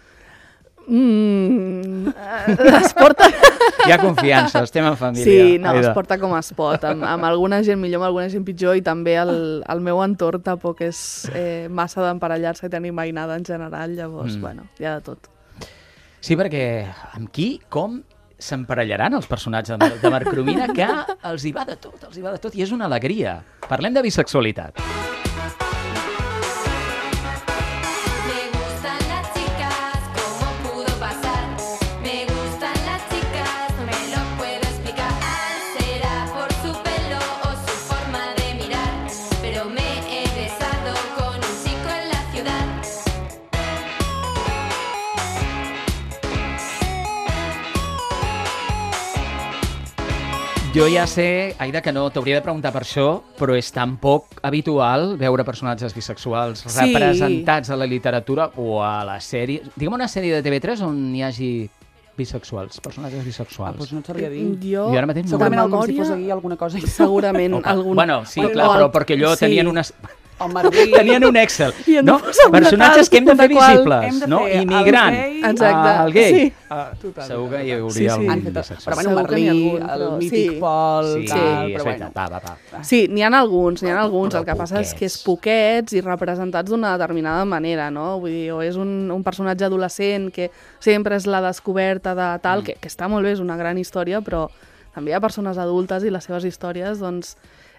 Speaker 10: Mm, eh, es porta...
Speaker 2: Hi ha confiança, estem en família.
Speaker 10: Sí, no,
Speaker 2: Aida.
Speaker 10: es porta com es pot, amb, amb alguna gent millor, amb alguna gent pitjor, i també el, el meu entorn tampoc és eh, massa d'emparellar-se i tenir mainada en general, llavors,
Speaker 2: Mm.
Speaker 10: mm. bueno, hi ha de tot.
Speaker 2: Sí, perquè amb qui, com s'emparellaran els personatges de, Mar de Marc Romina, que els hi va de tot, els hi va de tot, i és una alegria. Parlem de bisexualitat.
Speaker 9: Me gustan las chicas, ¿cómo pudo pasar? Me gustan las chicas, no me lo puedo explicar. Será por su pelo o su forma de mirar, pero me he besado con un chico en la ciudad.
Speaker 2: Jo ja sé, Aida, que no t'hauria de preguntar per això, però és tan poc habitual veure personatges bisexuals
Speaker 10: Sí.
Speaker 2: representats a la literatura o a la sèrie. Digue'm una sèrie de T V tres on hi hagi bisexuals, personatges bisexuals.
Speaker 3: Ah, doncs no et sabria dir.
Speaker 10: Jo,
Speaker 2: Jo ara mateix no.
Speaker 3: Segurament el com si
Speaker 10: memòria-
Speaker 3: fos aquí alguna cosa.
Speaker 10: Segurament
Speaker 2: O que-
Speaker 10: algun...
Speaker 2: Bueno, sí,
Speaker 10: o-
Speaker 2: clar,
Speaker 10: o
Speaker 2: però
Speaker 10: el-
Speaker 2: perquè allò
Speaker 10: sí.
Speaker 2: tenien unes...
Speaker 3: El Merlí.
Speaker 2: Tenien un Excel,
Speaker 10: I hem de
Speaker 2: no?
Speaker 10: posar una
Speaker 2: Personatges
Speaker 10: tal,
Speaker 2: que hem de fer
Speaker 10: de qual
Speaker 2: visibles,
Speaker 3: hem de
Speaker 2: no?
Speaker 3: fer el
Speaker 2: Immigrant,
Speaker 3: gay.
Speaker 10: Exacte,
Speaker 2: ah, el gay.
Speaker 10: sí.
Speaker 2: Ah,
Speaker 3: Total,
Speaker 2: segur que hi hauria
Speaker 10: Sí, sí.
Speaker 2: algun
Speaker 3: Han fet,
Speaker 2: bisexual.
Speaker 3: però bueno,
Speaker 10: Segur que n'hi ha
Speaker 3: Merlí,
Speaker 10: algun,
Speaker 3: el
Speaker 10: però
Speaker 3: mític
Speaker 10: sí.
Speaker 3: Pol,
Speaker 2: Sí,
Speaker 3: tal,
Speaker 2: és
Speaker 3: però
Speaker 2: veritat,
Speaker 3: bueno.
Speaker 2: va, va, va.
Speaker 10: Sí, n'hi ha alguns, n'hi ha alguns.
Speaker 2: Però
Speaker 10: El que passa és que és
Speaker 2: poquets.
Speaker 10: poquets i representats d'una determinada manera, no? Vull dir, o és un, un personatge adolescent que sempre és la descoberta de tal,
Speaker 2: Mm.
Speaker 10: que, que està molt bé, és una gran història, però també hi ha persones adultes i les seves històries, doncs,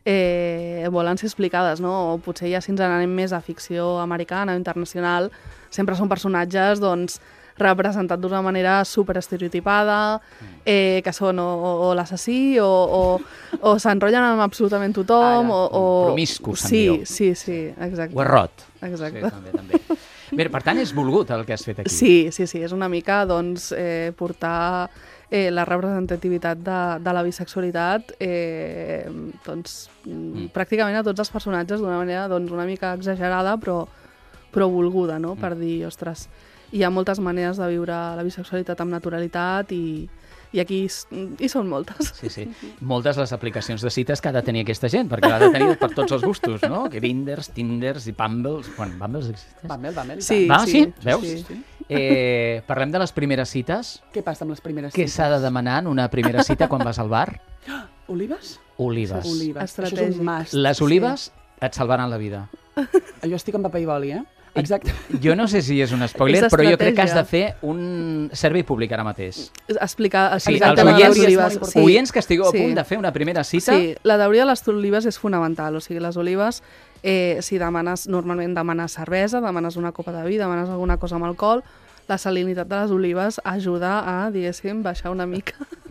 Speaker 10: eh, volen ser explicades, no? O potser ja si ens n'anem més a ficció americana o internacional, sempre són personatges, doncs, representat d'una manera superestereotipada, eh, que són o, o, o l'assassí o, o, o s'enrotllen amb absolutament tothom,
Speaker 3: Ara.
Speaker 10: o, o...
Speaker 2: Promiscus, se'n
Speaker 10: sí,
Speaker 2: diu.
Speaker 10: sí, sí, exacte.
Speaker 2: O errot.
Speaker 10: Exacte.
Speaker 2: Sí, també, també. Bé, per tant, és volgut el que has fet aquí.
Speaker 10: Sí, sí, sí, és una mica doncs, eh, portar eh, la representativitat de, de la bisexualitat eh, doncs, mm. pràcticament a tots els personatges d'una manera doncs, una mica exagerada però, però volguda, no?
Speaker 2: Mm.
Speaker 10: Per dir, ostres, hi ha moltes maneres de viure la bisexualitat amb naturalitat i, i aquí s- hi són moltes.
Speaker 2: Sí, sí. Moltes les aplicacions de cites que ha de tenir aquesta gent, perquè l'ha de tenir per tots els gustos, no? Grinders, Tinders i Bumbles. Bueno, Bumbles existeix?
Speaker 3: Bumble, Bumble, i
Speaker 10: Sí,
Speaker 3: tant.
Speaker 2: Va, sí? Veus?
Speaker 10: sí.
Speaker 3: Sí.
Speaker 2: Eh, parlem de les primeres cites.
Speaker 3: Què passa amb les primeres
Speaker 2: Què
Speaker 3: cites?
Speaker 2: s'ha de demanar en una primera cita quan vas al bar?
Speaker 3: Olives?
Speaker 2: Olives.
Speaker 3: Olives. Això és
Speaker 10: Estratègic.
Speaker 3: un must.
Speaker 2: Les olives et salvaran la vida.
Speaker 3: Jo estic amb paper i boli, eh? Exacte.
Speaker 2: Jo no sé si és un spoiler,
Speaker 10: És
Speaker 2: però jo crec que has de
Speaker 10: estratègia.
Speaker 2: fer un servei públic ara mateix.
Speaker 10: Explicar,
Speaker 2: Sí,
Speaker 10: explicar
Speaker 2: els
Speaker 10: el tema de
Speaker 2: oients,
Speaker 10: les olives.
Speaker 3: sí.
Speaker 2: oients que estigueu a
Speaker 10: Sí.
Speaker 2: punt de fer una primera cita,
Speaker 10: Sí, la teoria de les olives és fonamental. O sigui, les olives, eh, si demanes, normalment demanes cervesa, demanes una copa de vi, demanes alguna cosa amb alcohol, la salinitat de les olives ajuda a, diguéssim, baixar una mica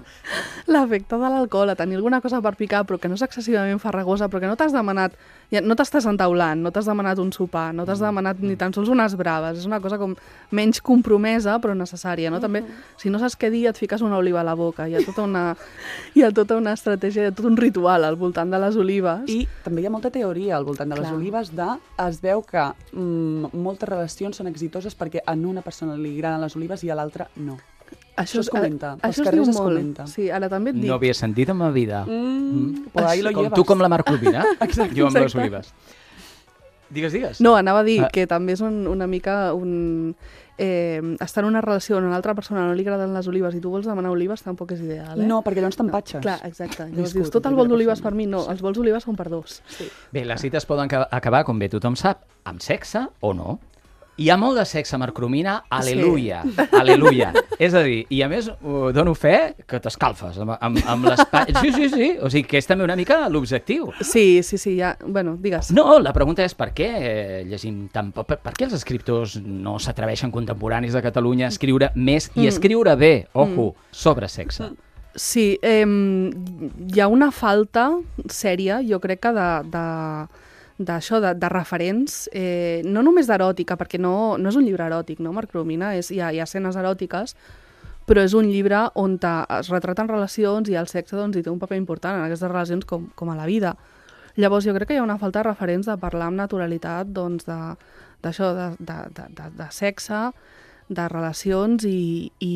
Speaker 10: l'efecte de l'alcohol, a tenir alguna cosa per picar, però que no és excessivament farragosa, però que no t'has demanat, ja, no t'estàs entaulant, no t'has demanat un sopar, no t'has demanat ni tan sols unes braves, és una cosa com menys compromesa, però necessària, no? També, si no saps què dir, et fiques una oliva a la boca, hi ha tota una, hi ha tota una estratègia, hi ha tot un ritual al voltant de les olives.
Speaker 3: I també hi ha molta teoria al voltant de les
Speaker 10: Clar.
Speaker 3: olives de... Es veu que mm, moltes relacions són exitoses perquè a una persona li agraden les olives i a l'altra no. Això es comenta,
Speaker 10: a,
Speaker 3: als
Speaker 10: això es
Speaker 3: carrers
Speaker 10: diu
Speaker 3: es
Speaker 10: molt.
Speaker 3: comenta.
Speaker 10: Sí, ara també et dic.
Speaker 2: No havia sentit en ma vida.
Speaker 3: Mm, pues ahí lo
Speaker 2: Com
Speaker 3: llevas.
Speaker 2: tu com la Marcovina,
Speaker 3: Exacte,
Speaker 2: jo amb les
Speaker 3: exacte.
Speaker 2: olives. Digues, digues.
Speaker 10: No, anava a dir
Speaker 2: Ah.
Speaker 10: que també és un, una mica un... Eh, estar en una relació on a una altra persona no li agraden les olives i tu vols demanar olives tampoc és ideal, eh?
Speaker 3: No, perquè llavors t'empatxes.
Speaker 10: Clar, exacte. Llavors
Speaker 3: Viscut,
Speaker 10: dius, tot el
Speaker 3: primera
Speaker 10: bol d'olives
Speaker 3: persona.
Speaker 10: per mi, no, els bols d'olives són per dos.
Speaker 3: Sí.
Speaker 2: Bé, les cites poden ca- acabar, com bé tothom sap, amb sexe o no. Hi ha molt de sexe, Marcromina, aleluia, sí. aleluia. És a dir, i a més uh, dono fe que t'escalfes amb, amb, amb l'espai. Sí, sí, sí, o sigui que és també una mica l'objectiu.
Speaker 10: Sí, sí, sí, ja... Bueno, digues.
Speaker 2: No, la pregunta és per què eh, llegim tan poc, per, per què els escriptors no s'atreveixen contemporanis de Catalunya a escriure més i
Speaker 10: Mm.
Speaker 2: escriure bé, ojo, sobre sexe?
Speaker 10: Sí, eh, hi ha una falta sèria, jo crec que de... de d'això, de, de referents, eh, no només d'eròtica, perquè no, no és un llibre eròtic, no, Marcromina? És, hi, ha, hi ha escenes eròtiques, però és un llibre on te, es retraten relacions i el sexe doncs, hi té un paper important en aquestes relacions com, com a la vida. Llavors jo crec que hi ha una falta de referents de parlar amb naturalitat doncs, de, d'això, de, de, de, de, de sexe, de relacions i, i,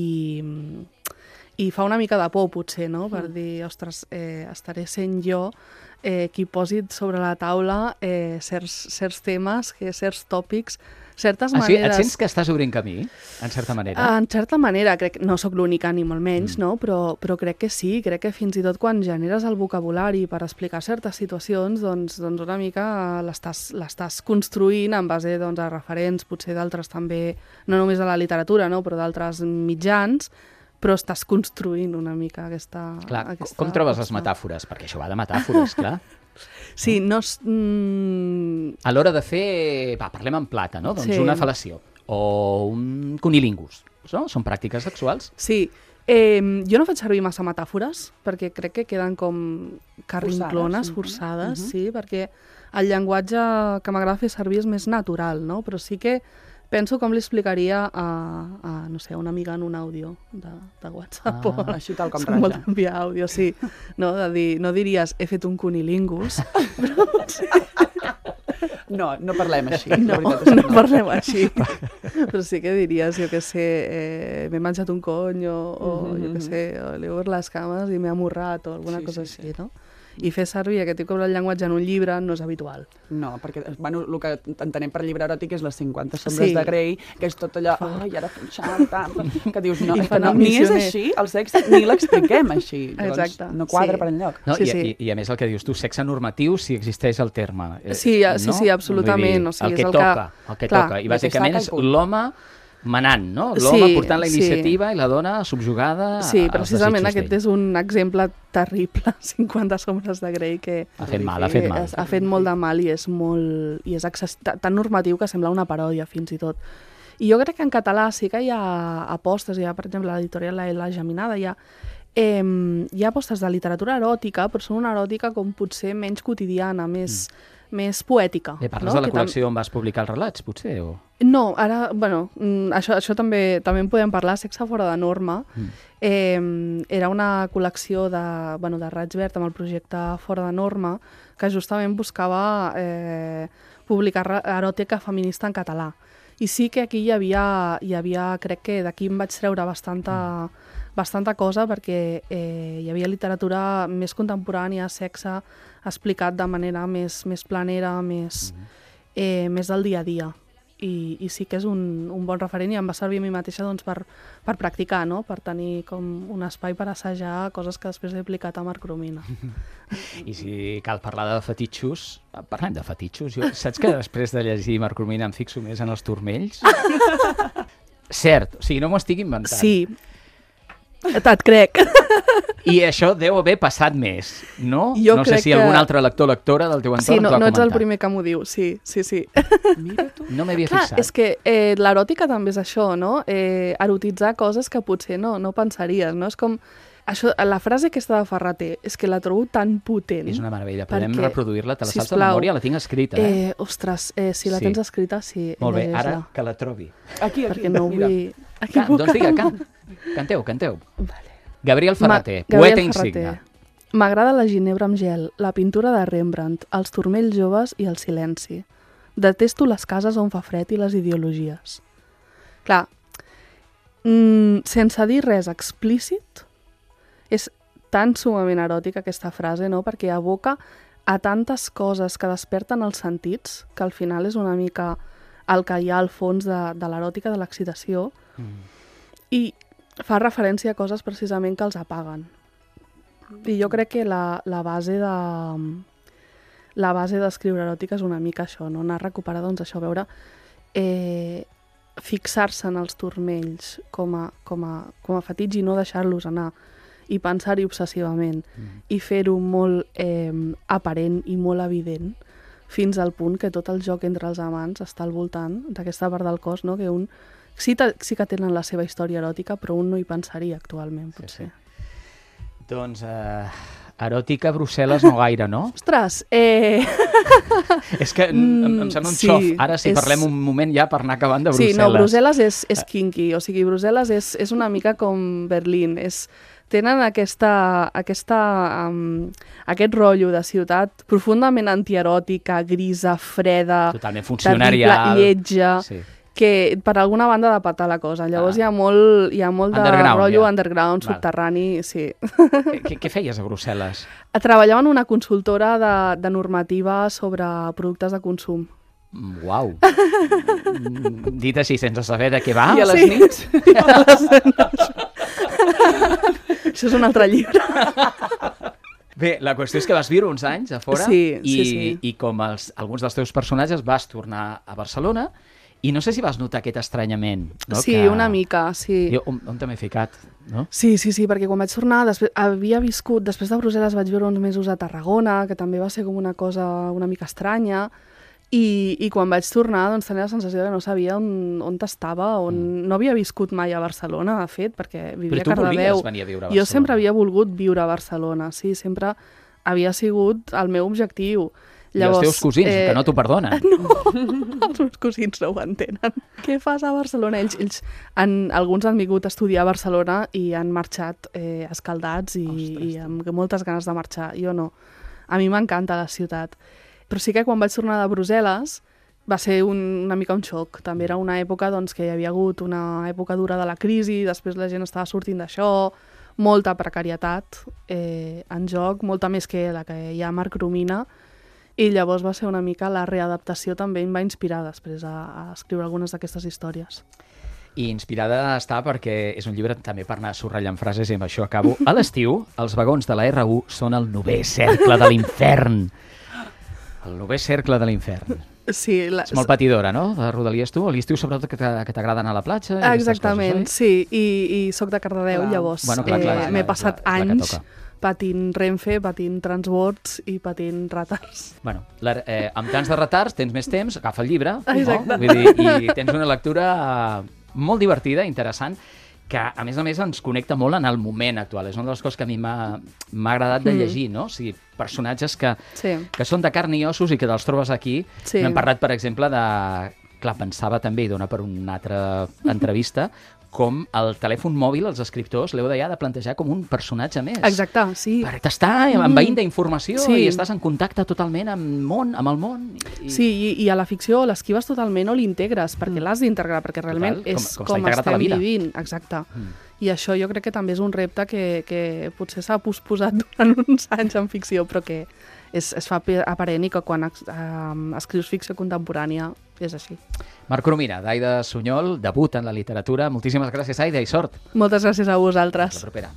Speaker 10: i fa una mica de por, potser, no? Per dir, ostres, eh, estaré sent jo eh, qui posi sobre la taula eh, certs, certs temes, que, certs tòpics, certes
Speaker 2: Ah, sí?
Speaker 10: maneres...
Speaker 2: Et sents que estàs obrint camí, en certa manera?
Speaker 10: En certa manera, crec no sóc l'única ni molt menys,
Speaker 2: Mm.
Speaker 10: no? però, però crec que sí, crec que fins i tot quan generes el vocabulari per explicar certes situacions, doncs, doncs una mica l'estàs l'estàs construint en base doncs, a referents, potser d'altres també, no només de la literatura, no? però d'altres mitjans, però estàs construint una mica aquesta...
Speaker 2: Clar,
Speaker 10: aquesta
Speaker 2: com trobes les
Speaker 10: qüestió.
Speaker 2: metàfores? Perquè això va de metàfores, clar.
Speaker 10: Sí, no... És, mm,
Speaker 2: A l'hora de fer... Va, parlem en plata, no? Doncs
Speaker 10: Sí.
Speaker 2: una fal·lació o un cunilingus. No? Són pràctiques sexuals?
Speaker 10: Sí. Eh, jo no faig servir massa metàfores, perquè crec que queden com carrinclones,
Speaker 3: Forçades,
Speaker 10: forçades,
Speaker 3: mhm.
Speaker 10: sí, perquè el llenguatge que m'agrada fer servir és més natural, no? Però sí que penso com li explicaria a, a no sé, a una amiga en un àudio de, de WhatsApp.
Speaker 3: Ah,
Speaker 10: o-
Speaker 3: així tal com
Speaker 10: Soc molt
Speaker 3: raja.
Speaker 10: d'enviar àudio, sí. No, de dir, no diries, he fet un cunilingus, però sí.
Speaker 3: No, no parlem així.
Speaker 10: No,
Speaker 3: la veritat és que
Speaker 10: no parlem així. Però sí que diries, jo que sé, eh, m'he menjat un cony o, o
Speaker 3: Mhm,
Speaker 10: jo que sé, o li he obert les cames i m'he amorrat o alguna
Speaker 3: Sí,
Speaker 10: cosa
Speaker 3: sí,
Speaker 10: així, no? I fer servir aquest tipus de llenguatge en un llibre no és habitual.
Speaker 3: No, perquè bueno, el que entenem per llibre eròtic és les cinquanta sombres
Speaker 10: Sí.
Speaker 3: de Grey, que és tot allò, ai, ara fem xanta, que dius, no,
Speaker 10: I
Speaker 3: és que
Speaker 10: fan
Speaker 3: no,
Speaker 10: el
Speaker 3: ni és
Speaker 10: missioner.
Speaker 3: així, el sexe ni l'expliquem així. Llavors,
Speaker 10: Exacte,
Speaker 3: no quadra
Speaker 10: sí.
Speaker 3: per enlloc.
Speaker 2: No?
Speaker 10: Sí,
Speaker 2: I,
Speaker 10: sí.
Speaker 2: I, I a més el que dius tu, sexe normatiu, si existeix el terme. eh,
Speaker 10: Sí, sí,
Speaker 2: no?
Speaker 10: sí, absolutament,
Speaker 2: Vull dir,
Speaker 10: o sigui,
Speaker 2: el
Speaker 10: és
Speaker 2: que
Speaker 10: el que-
Speaker 2: toca, el que
Speaker 10: Clar,
Speaker 2: toca. I
Speaker 3: el que
Speaker 2: bàsicament
Speaker 3: saca
Speaker 2: és
Speaker 3: i punt.
Speaker 2: l'home manant, no? L'home
Speaker 10: Sí,
Speaker 2: portant la
Speaker 10: sí.
Speaker 2: iniciativa i la dona subjugada
Speaker 10: Sí,
Speaker 2: als
Speaker 10: precisament
Speaker 2: desitjos
Speaker 10: aquest
Speaker 2: d'ell.
Speaker 10: és un exemple terrible, cinquanta sombres de Grey, que
Speaker 2: Ha fet mal, ha fet mal.
Speaker 10: ha fet molt de mal i és, molt, i és excess, tan normatiu que sembla una paròdia fins i tot. I jo crec que en català sí que hi ha apostes, hi ha, per exemple, l'editorial La, la Geminada, hi ha, eh, hi ha apostes de literatura eròtica, però són una eròtica com potser menys quotidiana, més, mm. més poètica.
Speaker 2: Bé, parles
Speaker 10: no?
Speaker 2: de la
Speaker 10: Que tam-
Speaker 2: col·lecció on vas publicar els relats, potser? O...
Speaker 10: No, ara, bueno, mm, això, això també també en podem parlar, Sexe fora de norma.
Speaker 2: Mm.
Speaker 10: Eh, era una col·lecció de, bueno, de Raig Verd amb el projecte Fora de Norma, que justament buscava eh, publicar re- eròtica feminista en català. I sí que aquí hi havia, hi havia crec que d'aquí em vaig treure bastanta, bastanta cosa, perquè eh, hi havia literatura més contemporània, sexe, explicat de manera més, més planera, més, eh, més del dia a dia. I, i sí que és un, un bon referent i em va servir a mi mateixa doncs, per, per practicar, no? Per tenir com un espai per assajar coses que després he aplicat a Marcromina.
Speaker 2: I si cal parlar de fetitxos, parlem de fetitxos. Jo, saps que després de llegir Marcromina em fixo més en els turmells? Cert, o sigui, no m'ho estic inventant.
Speaker 10: Sí. Et crec.
Speaker 2: I això deu haver passat més, no?
Speaker 10: Jo
Speaker 2: no sé
Speaker 10: crec
Speaker 2: si algun
Speaker 10: que-
Speaker 2: altre lector o lectora del teu entorn
Speaker 10: Sí, no,
Speaker 2: t'ho ha
Speaker 10: no ets el
Speaker 2: comentat.
Speaker 10: primer que m'ho diu, sí, sí, sí.
Speaker 2: No m'havia
Speaker 10: Clar,
Speaker 2: fixat.
Speaker 10: és que eh, l'eròtica també és això, no? Eh, erotitzar coses que potser no, no pensaries, no? És com... Això, la frase aquesta de Ferrater és que la trobo tan potent.
Speaker 2: És una meravella. Podem
Speaker 10: perquè-
Speaker 2: reproduir-la? Te la saps de
Speaker 10: sisplau.
Speaker 2: memòria? La tinc escrita, eh?
Speaker 10: Eh, ostres, eh, si la
Speaker 2: Sí.
Speaker 10: tens escrita, sí.
Speaker 2: Molt bé,
Speaker 10: llegeix-la.
Speaker 2: ara que la trobi.
Speaker 3: Aquí, aquí.
Speaker 10: Perquè no
Speaker 3: mira.
Speaker 10: vull... Aquí
Speaker 2: Can,
Speaker 10: puc
Speaker 2: doncs diga,
Speaker 10: cantar.
Speaker 2: can. Canteu, canteu. Gabriel
Speaker 10: Ma-
Speaker 2: Ferrater,
Speaker 10: Gabriel
Speaker 2: poeta
Speaker 10: Ferrater.
Speaker 2: insigne.
Speaker 10: M'agrada la ginebra amb gel, la pintura de Rembrandt, els turmells joves i el silenci. Detesto les cases on fa fred i les ideologies. Clar, mm, sense dir res explícit, és tan sumament eròtica aquesta frase, no? Perquè aboca a tantes coses que desperten els sentits, que al final és una mica el que hi ha al fons de, de l'eròtica, de l'excitació,
Speaker 2: Mm.
Speaker 10: i fa referència a coses precisament que els apaguen. I jo crec que la, la base de la base d'escriure eròtica és una mica això, no? Anar a recuperar, doncs, això, veure eh, fixar-se en els turmells com a, com a, com a fetitx i no deixar-los anar i pensar-hi obsessivament
Speaker 2: Mm.
Speaker 10: i fer-ho molt eh, aparent i molt evident fins al punt que tot el joc entre els amants està al voltant d'aquesta part del cos, no? Que un sí, te, sí que tenen la seva història eròtica, però un no hi pensaria actualment, potser.
Speaker 2: Doncs, eh, eròtica a Brussel·les no gaire, no?
Speaker 10: Ostres, eh...
Speaker 2: És que em, em sembla un
Speaker 10: sí,
Speaker 2: xof. Ara si
Speaker 10: és-
Speaker 2: parlem un moment ja per anar acabant de
Speaker 10: Sí,
Speaker 2: Brussel·les.
Speaker 10: no, Brussel·les és, és kinky, o sigui, Brussel·les és, és una mica com Berlín, és, tenen aquesta, aquesta, um, aquest rotllo de ciutat profundament antieròtica, grisa, freda,
Speaker 2: Totalment funcionarial.
Speaker 10: terrible, lletja,
Speaker 2: Sí.
Speaker 10: que per alguna banda ha de patar la cosa. Llavors ah. hi ha molt, hi ha molt de
Speaker 2: Underground,
Speaker 10: rotllo
Speaker 2: ja.
Speaker 10: underground,
Speaker 2: Val.
Speaker 10: subterrani, sí.
Speaker 2: Què, què feies a Brussel·les?
Speaker 10: Treballava en una consultora de, de normativa sobre productes de consum.
Speaker 2: Mm, Uau! Mm, Dit així, sense saber de què va.
Speaker 3: I a les
Speaker 10: Sí.
Speaker 3: nits?
Speaker 10: I a les nits. Això és un altre llibre.
Speaker 2: Bé, la qüestió és que vas viure uns anys a fora
Speaker 10: Sí,
Speaker 2: i,
Speaker 10: sí, sí.
Speaker 2: i com els, alguns dels teus personatges vas tornar a Barcelona i no sé si vas notar aquest estranyament. No?
Speaker 10: Sí,
Speaker 2: que...
Speaker 10: una mica, sí.
Speaker 2: Jo, on, on te m'he ficat, no?
Speaker 10: Sí, sí, sí, perquè quan vaig tornar, després, havia viscut, després de Brussel·les vaig viure uns mesos a Tarragona, que també va ser com una cosa una mica estranya, i, i quan vaig tornar doncs, tenia la sensació que no sabia on, on estava, on mm. no havia viscut mai a Barcelona, de fet, perquè vivia
Speaker 2: Però tu
Speaker 10: a Cardedeu.
Speaker 2: volies venir a viure a
Speaker 10: Jo
Speaker 2: Barcelona.
Speaker 10: sempre havia volgut viure a Barcelona, sí, sempre havia sigut el meu objectiu.
Speaker 2: I els teus cosins, eh... que no t'ho perdonen.
Speaker 10: No, els meus cosins no ho entenen. Què fas a Barcelona? Ells, ells han, alguns han vingut a estudiar a Barcelona i han marxat eh, escaldats i, i amb moltes ganes de marxar. Jo no. A mi m'encanta la ciutat. Però sí que quan vaig tornar de Brussel·les va ser un, una mica un xoc. També era una època doncs, que hi havia hagut una època dura de la crisi, després la gent estava sortint d'això, molta precarietat eh, en joc, molta més que la que hi ha a Marc Romina, i llavors va ser una mica la readaptació també em va inspirar després a, a escriure algunes d'aquestes històries.
Speaker 2: I inspirada està perquè és un llibre també per anar subratllant frases i amb això acabo. A l'estiu, els vagons de la R U són el novè cercle de l'infern. El novè cercle de l'infern.
Speaker 10: Sí, la...
Speaker 2: És molt patidora, no?, de Rodalies tu. A l'estiu, sobretot, que t'a- que t'agrada anar a la platja. i aquestes
Speaker 10: Exactament,
Speaker 2: coses,
Speaker 10: sí, i, i soc de Cardedeu,
Speaker 2: Clar.
Speaker 10: llavors
Speaker 2: Bueno, clar, clar,
Speaker 10: eh,
Speaker 2: és
Speaker 10: m'he
Speaker 2: la-
Speaker 10: passat
Speaker 2: és la- és la que
Speaker 10: anys
Speaker 2: toca.
Speaker 10: patint Renfe, patint transbords i patint retards.
Speaker 2: oi? Bueno, la, eh, amb tants de retards tens més temps, agafa el llibre,
Speaker 10: Exacte.
Speaker 2: no? Vull dir, i tens una lectura eh, molt divertida, interessant, que a més a més ens connecta molt en el moment actual. És una de les coses que a mi m'ha m'ha agradat de
Speaker 10: Mm.
Speaker 2: llegir, no? O sigui, personatges que,
Speaker 10: Sí.
Speaker 2: que són de carn i ossos i que te'ls trobes aquí.
Speaker 10: Sí.
Speaker 2: N'hem parlat, per exemple, de... Clar, pensava també, i dona per una altra entrevista, com el telèfon mòbil, els escriptors, l'heu de plantejar com un personatge més.
Speaker 10: Exacte, sí.
Speaker 2: Perquè t'està envaint d'informació
Speaker 10: Sí.
Speaker 2: i estàs en contacte totalment amb el món, amb el món. I...
Speaker 10: Sí, i, i a la ficció l'esquives totalment o l'integres, perquè l'has d'integrar, perquè realment
Speaker 2: Total, com-
Speaker 10: és
Speaker 2: com
Speaker 10: com,
Speaker 2: s'ha integrat a la
Speaker 10: estem
Speaker 2: vida.
Speaker 10: vivint. Exacte.
Speaker 2: Mm.
Speaker 10: I això jo crec que també és un repte que, que potser s'ha posposat durant uns anys en ficció, però que és, es fa pe- aparent i que quan ex, eh, escrius ficció contemporània és així.
Speaker 2: Marc Romina, d'Aida Sunyol, debut en la literatura. Moltíssimes gràcies, Aida, i sort.
Speaker 10: Moltes gràcies a vosaltres.
Speaker 2: La propera.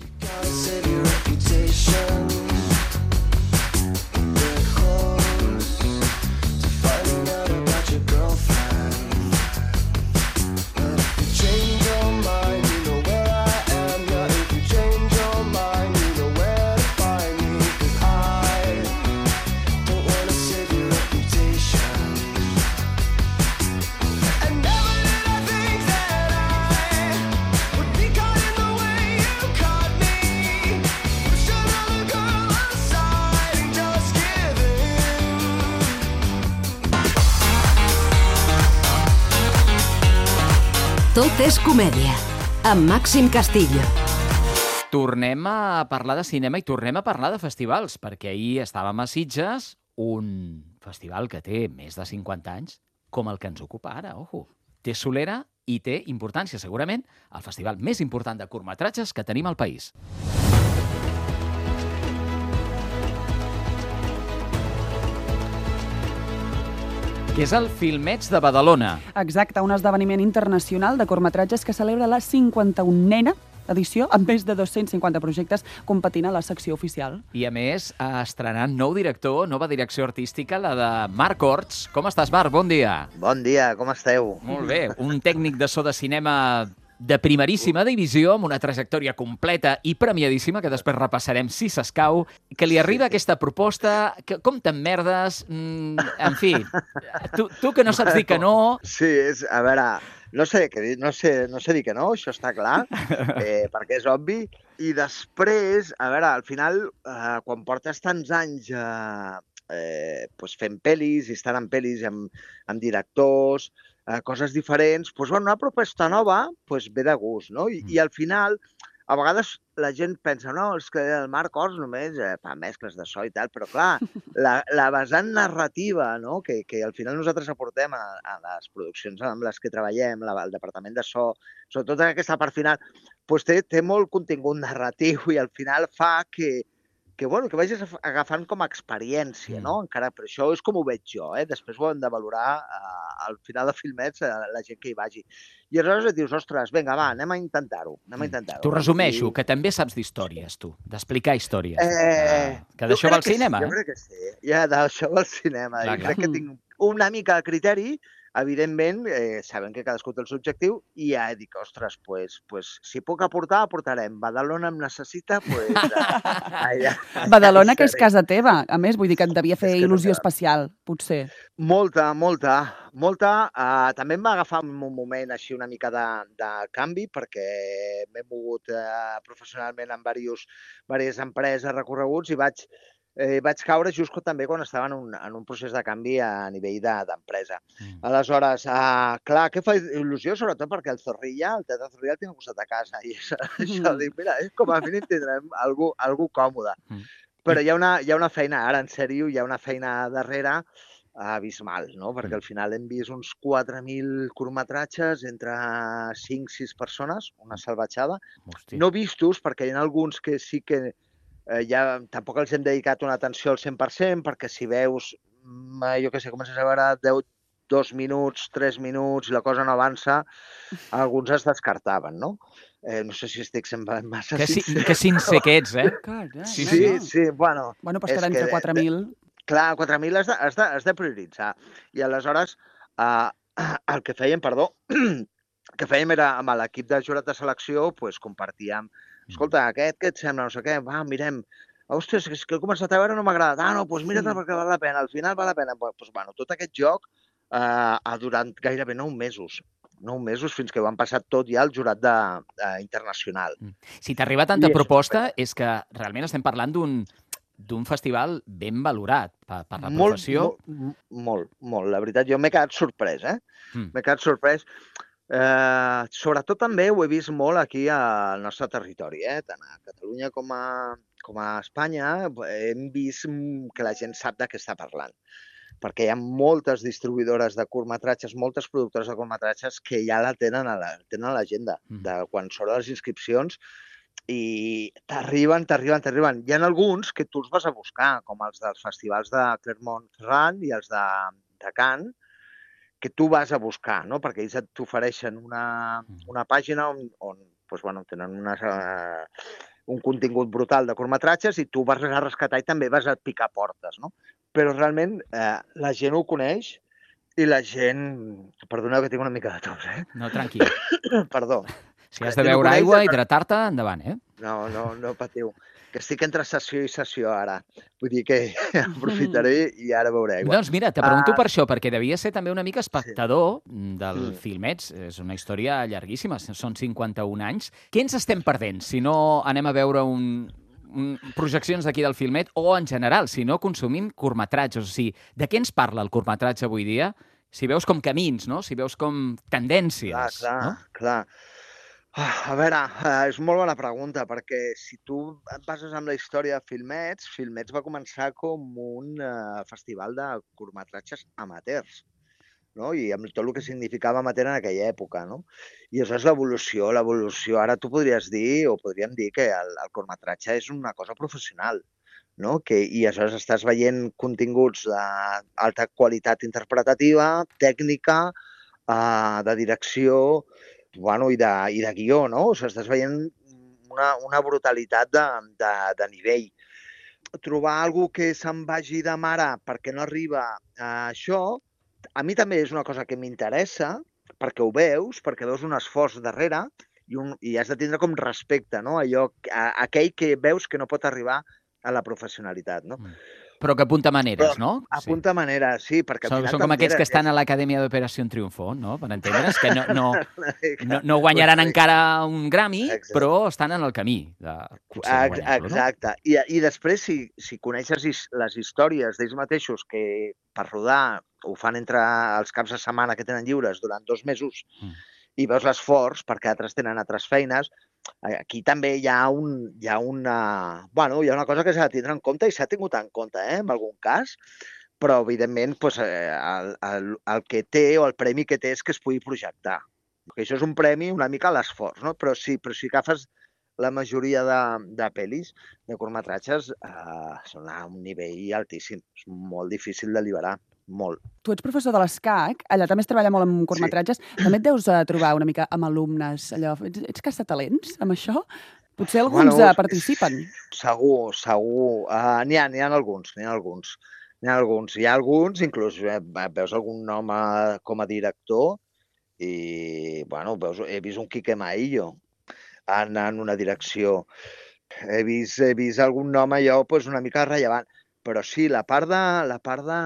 Speaker 11: Change your mind, you know where I am. Yeah, if you change
Speaker 1: Tot és comèdia, amb Màxim Castillo.
Speaker 2: Tornem a parlar de cinema i tornem a parlar de festivals, perquè ahir estàvem a Sitges, un festival que té més de cinquanta anys, com el que ens ocupa ara, ojo. Té solera i té importància, segurament, el festival més important de curtmetratges que tenim al país. Que és el Filmets de Badalona.
Speaker 3: Exacte, un esdeveniment internacional de curtmetratges que celebra la cinquanta-unena edició amb més de dos-cents cinquanta projectes competint a la secció oficial.
Speaker 2: I a més, estrenant nou director, nova direcció artística, la de Marc Orts. Com estàs, Marc? Bon dia.
Speaker 12: Bon dia, com esteu?
Speaker 2: Molt bé, un tècnic de so de cinema de primeríssima divisió, amb una trajectòria completa i premiadíssima, que després repassarem si s'escau, que li arriba aquesta proposta, que, com t'emmerdes, mm, en fi, tu, tu que no saps dir que no...
Speaker 12: Sí, és, a veure, no sé, què dir, no sé, no sé dir que no, això està clar, eh, perquè és obvi, i després, a veure, al final, eh, quan portes tants anys eh, eh, pues fent pel·lis i estant en pel·lis amb, amb directors, eh, coses diferents, doncs, bueno, una proposta nova doncs, ve de gust, no? I, i al final, a vegades la gent pensa, no, és que el Marc Orts només eh, fa mescles de so i tal, però clar, la, la vessant narrativa, no?, que, que al final nosaltres aportem a, a les produccions amb les que treballem, la, el departament de so, sobretot aquesta part final, doncs té, té molt contingut narratiu i al final fa que, que, bueno, que vagis agafant com a experiència, no? Encara per això és com ho veig jo, eh? Després ho hem de valorar eh, al final de Filmets eh, la gent que hi vagi. I aleshores et dius, ostres, vinga, va, anem a intentar-ho, anem a intentar-ho.
Speaker 2: T'ho resumeixo, que també saps d'històries, tu, d'explicar històries.
Speaker 12: Eh,
Speaker 2: que d'això va el cinema,
Speaker 12: sí,
Speaker 2: eh?
Speaker 12: Jo crec que sí, ja d'això va el cinema.
Speaker 2: Clar,
Speaker 12: I
Speaker 2: clar.
Speaker 12: crec que tinc una mica de criteri, evidentment, eh, sabem que cadascú té el seu objectiu, i ja dic, ostres, pues, pues, si puc aportar, aportarem. Badalona em necessita, pues... Eh,
Speaker 3: Badalona, que és casa teva. A més, vull dir que et devia fer il·lusió especial, potser.
Speaker 12: Molta, molta, molta. Uh, també em va agafar un moment així una mica de, de canvi, perquè m'he mogut uh, professionalment en diversos, diverses empreses, recorreguts, i vaig, eh, vaig caure just també quan estava en un, en un procés de canvi a nivell d'empresa. De, mm. Aleshores, uh, clar, què fa il·lusió? Sobretot perquè el Zorrilla, el Teatre Zorrilla, el tinc al costat de casa. I això, mm. això dic, mira, eh, com a mínim tindrem algú, algú còmode. Mm. Però hi ha, una, hi ha una feina, ara en sèrio, hi ha una feina darrere abismal, no? Perquè al final hem vist uns quatre mil curtmetratges entre cinc sis persones, una salvatjada. Hosti. No vistos, perquè hi ha alguns que sí que eh, ja tampoc els hem dedicat una atenció al cent per cent, perquè si veus, jo què sé, comences a veure deu, dos minuts, tres minuts, i la cosa no avança, alguns es descartaven, no? Eh, no sé si estic sent massa
Speaker 2: que
Speaker 12: sincer.
Speaker 2: Que sincer que ets, eh?
Speaker 12: Sí, sí, sí, bueno...
Speaker 3: Bueno, però estarà entre quatre mil...
Speaker 12: Clar, quatre mil has de, has, de, has de prioritzar. I aleshores, eh, el que fèiem, perdó, el que fèiem era amb l'equip de jurat de selecció, pues, compartíem, escolta, aquest, què et sembla, no sé què, va, mirem, ostres, és que he començat a veure, no m'ha agradat, ah, no, doncs mira't perquè val la pena, al final val la pena. Doncs, bueno, tot aquest joc eh, ha durat gairebé nou mesos. nou mesos fins que ho han passat tot ja al jurat de, de, internacional.
Speaker 2: Si t'arriba tanta proposta, és que realment estem parlant d'un d'un festival ben valorat per, per la
Speaker 12: molt,
Speaker 2: professió.
Speaker 12: Molt, molt, molt. La veritat, jo m'he quedat sorprès, eh? Mm. M'he quedat sorprès. Eh, sobretot també ho he vist molt aquí al nostre territori, eh? Tant a Catalunya com a, com a Espanya hem vist que la gent sap de què està parlant. Perquè hi ha moltes distribuïdores de curtmetratges, moltes productores de curtmetratges que ja la tenen a l'agenda, mm. de quan són les inscripcions, i t'arriben, t'arriben, t'arriben. Hi ha alguns que tu els vas a buscar, com els dels festivals de Clermont-Ferrand i els de, de Cannes, que tu vas a buscar, no? Perquè ells t'ofereixen una, una pàgina on, on doncs, bueno, tenen una, uh, un contingut brutal de curtmetratges i tu vas a rescatar i també vas a picar portes, no? Però realment eh, la gent ho coneix i la gent... Perdoneu que tinc una mica de tos, eh?
Speaker 2: No, tranquil.
Speaker 12: Perdó.
Speaker 2: Si has de beure aigua, hidratar-te, endavant, eh?
Speaker 12: No, no, no patiu. Que estic entre sessió i sessió ara. Vull dir que aprofitaré i ara beuré aigua.
Speaker 2: Doncs mira, te pregunto uh, per això, perquè devia ser també una mica espectador sí. del mm. Filmets. És una història llarguíssima, són cinquanta-un anys. Què ens estem perdent si no anem a veure un, un projeccions d'aquí del Filmet o, en general, si no consumim curtmetratges? O sigui, de què ens parla el curtmetratge avui dia? si veus com camins, no? Si veus com tendències,
Speaker 12: Clar, clar,
Speaker 2: no?
Speaker 12: clar. Ah, a veure, eh, és molt bona pregunta, perquè si tu et bases en la història de Filmets, Filmets va començar com un eh, festival de curtmetratges amateurs, no? I amb tot el que significava amateur en aquella època, no? I això és l'evolució, l'evolució. Ara tu podries dir, o podríem dir, que el, el curtmetratge és una cosa professional, no? Que, I aleshores estàs veient continguts d'alta qualitat interpretativa, tècnica, eh, de direcció, bueno, i de, i de guió, no? O sigui, estàs veient una, una brutalitat de, de, de nivell. Trobar algú que se'n vagi de mare perquè no arriba a això, a mi també és una cosa que m'interessa, perquè ho veus, perquè veus un esforç darrere i, un, i has de tindre com respecte, no? Allò, a, aquell que veus que no pot arribar a la professionalitat, no?
Speaker 2: Mm. Però que apunta maneres,
Speaker 12: Però,
Speaker 2: no?
Speaker 12: Apunta sí. maneres, sí, perquè al
Speaker 2: són,
Speaker 12: final...
Speaker 2: Són com aquests que estan a l'Acadèmia d'Operació Triunfo, no? Per entendre's, que no, no, no, no guanyaran encara un Grammy, exacte. Però estan en el camí de potser de guanyar-lo, no?
Speaker 12: Exacte. I, I després, si, si coneixes les històries d'ells mateixos que per rodar ho fan entre els caps de setmana que tenen lliures durant dos mesos mm. i veus l'esforç perquè altres tenen altres feines, aquí també hi ha, un, hi ha una... Bueno, hi ha una cosa que s'ha de tindre en compte i s'ha tingut en compte, eh, en algun cas, però, evidentment, pues, el, el, el que té o el premi que té és que es pugui projectar. Perquè això és un premi una mica a l'esforç, no? Però sí, però si agafes la majoria de, de pel·lis, de curtmetratges, eh, són a un nivell altíssim. És molt difícil d'alliberar. Molt.
Speaker 3: Tu ets professor de l'ESCAC, allà també es treballa molt amb curtmetratges. Sí. També et deus uh, trobar una mica amb alumnes, allò, ets, ets caçatalents amb això? Potser alguns bueno, uh, participen.
Speaker 12: Segur, segur. Uh, n'hi ha, n'hi ha alguns, n'hi ha alguns. N'hi ha alguns. Hi ha alguns, inclús eh, veus algun nom uh, com a director i, bueno, veus, he vist un Quique Maillo en, en una direcció. He vist, he vist algun nom allò pues, una mica rellevant. Però sí, la part de la part de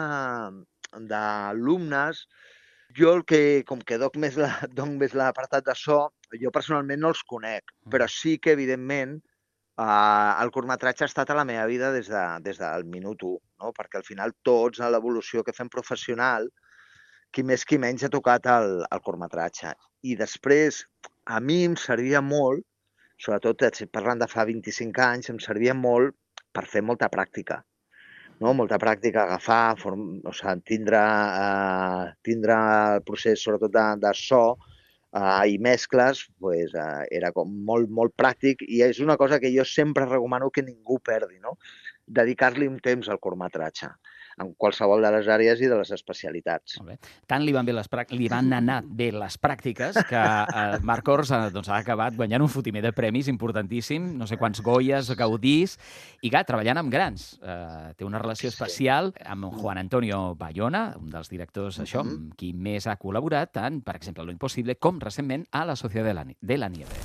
Speaker 12: d'alumnes, jo el que, com que doc més la, doc més l'apartat de so, jo personalment no els conec, però sí que, evidentment, eh, el curtmetratge ha estat a la meva vida des, de, des del minut u, no? Perquè al final tots, a l'evolució que fem professional, qui més qui menys ha tocat el, el curtmetratge. I després, a mi em servia molt, sobretot parlant de fa vint-i-cinc anys, em servia molt per fer molta pràctica. No? Molta pràctica, agafar, form... o sigui, tindre, eh, tindre el procés, sobretot de, de so eh, i mescles, pues, eh, era com molt, molt pràctic i és una cosa que jo sempre recomano que ningú perdi, no? Dedicar-li un temps al curtmetratge, en qualsevol de les àrees i de les especialitats.
Speaker 2: Molt bé. Tant li van, bé les pràct... li van anar bé les pràctiques que eh, Marc Ors eh, doncs, ha acabat guanyant un fotimer de premis importantíssim, no sé quants Goyes, Gaudís, i clar, treballant amb grans. Eh, té una relació especial amb Juan Antonio Bayona, un dels directors, això, amb qui més ha col·laborat, tant, per exemple, Lo Imposible, com recentment a La Sociedad de la, de la Nieve.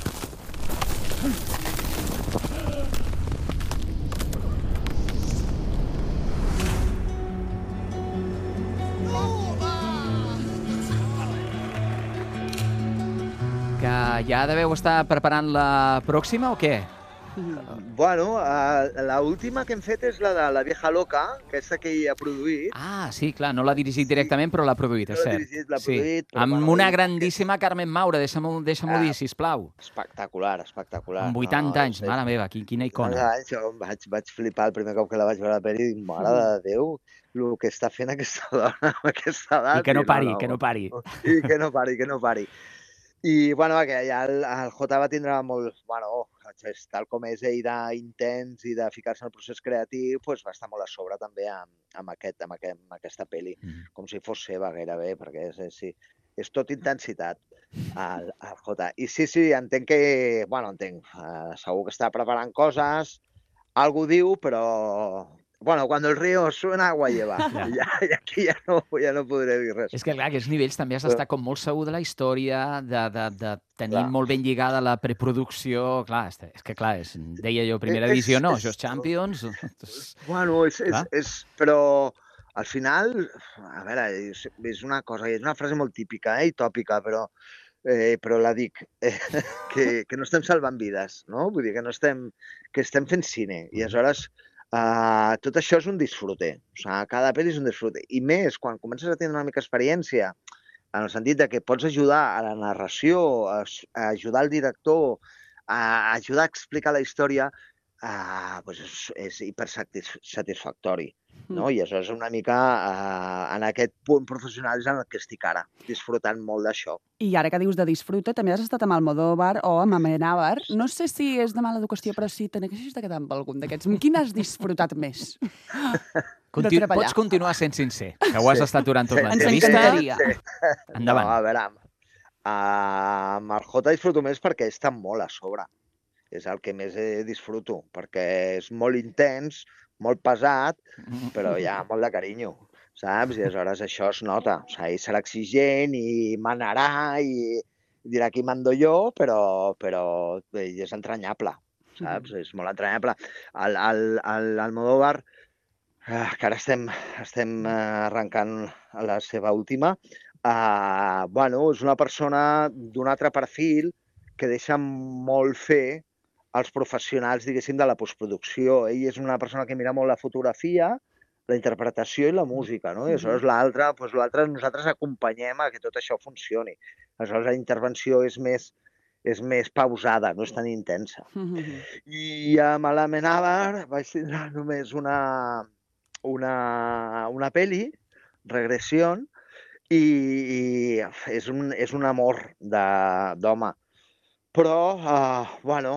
Speaker 2: Que ja deveu estar preparant la pròxima o què?
Speaker 12: Bueno, uh, l'última que hem fet és la de La Vieja Loca, aquesta que ell ha produït.
Speaker 2: Ah, sí, clar, no l'ha dirigit directament, però l'ha produït, és
Speaker 12: no
Speaker 2: cert.
Speaker 12: L'ha dirigit, l'ha produït.
Speaker 2: Sí. Amb una grandíssima Carmen Maura, deixa'm-ho deixa dir, sisplau.
Speaker 12: Espectacular, espectacular.
Speaker 2: Amb vuitanta no, anys, no sé. Mare meva, quina icona.
Speaker 12: Anys, jo vaig, vaig flipar el primer cop que la vaig veure a la pel·li i dic, mare de Déu, el que està fent aquesta dona amb aquesta edat.
Speaker 2: I que no pari, no, no. que no pari.
Speaker 12: I que no pari, que no pari. I, bueno, que ja el, el J va tindre molt, bueno, tal com és ell d'intens i de ficar-se en el procés creatiu, pues va estar molt a sobre també amb, amb, aquest, amb, aquest, amb aquesta pel·li, mm. com si fos seva gairebé, perquè és, és, sí, és tot intensitat, el, el J. I sí, sí, entenc que, bueno, entenc, uh, segur que està preparant coses, algú diu, però... Bueno, cuando el río suena, agua lleva. Ja. Ja, I aquí ja no, ja no podré dir res.
Speaker 2: És que, clar, aquests nivells també has d'estar com molt segur de la història, de, de, de tenir clar. molt ben lligada la preproducció. Clar, és que, clar, és, deia jo, primera edició, no, això és Champions.
Speaker 12: Bueno, és, és, és, però al final, a veure, és, és una cosa, és una frase molt típica, eh, i tòpica, però, eh, però la dic, eh, que, que no estem salvant vides, no? Vull dir que no estem, que estem fent cine, i aleshores... Uh, tot això és un disfrute. O sigui, cada pel·li és un disfrute. I més, quan comences a tenir una mica experiència, en el sentit de que pots ajudar a la narració, a, a ajudar el director, a ajudar a explicar la història, uh, pues és, és hipersatisfactori. No? I això és una mica, uh, en aquest punt professional és en el que estic ara, disfrutant molt d'això.
Speaker 3: I ara que dius de disfruta, també has estat amb Almodóvar o amb Amenábar. No sé si és de mala educació, però si te n'haguessis de quedar amb algun d'aquests, amb quin has disfrutat més?
Speaker 2: Continu pots continuar sent sincer, que ho has sí. estat durant tota l'entrevista.
Speaker 3: Ens encantaria.
Speaker 12: Sí.
Speaker 2: Endavant.
Speaker 12: No, a veure, uh, amb el Jota disfruto més perquè està molt a sobre. És el que més disfruto, perquè és molt intens, molt pesat, però hi ha molt de carinyo, saps? I aleshores això es nota. O sigui, serà exigent i manarà i dirà qui mando jo, però, però és entranyable, saps? És molt entranyable. El, el, el Almodóvar, eh, que ara estem, estem arrencant la seva última, eh, bueno, és una persona d'un altre perfil que deixa molt fer els professionals, diguéssim, de la postproducció. Ell és una persona que mira molt la fotografia, la interpretació i la música, no? I aleshores l'altre, doncs l'altre nosaltres acompanyem a que tot això funcioni. Aleshores la intervenció és més, és més pausada, no és tan intensa. I amb l'Amenábar vaig tindre només una, una, una pel·li, Regressió, i, i és, un, és un amor d'home. Però, uh, bueno...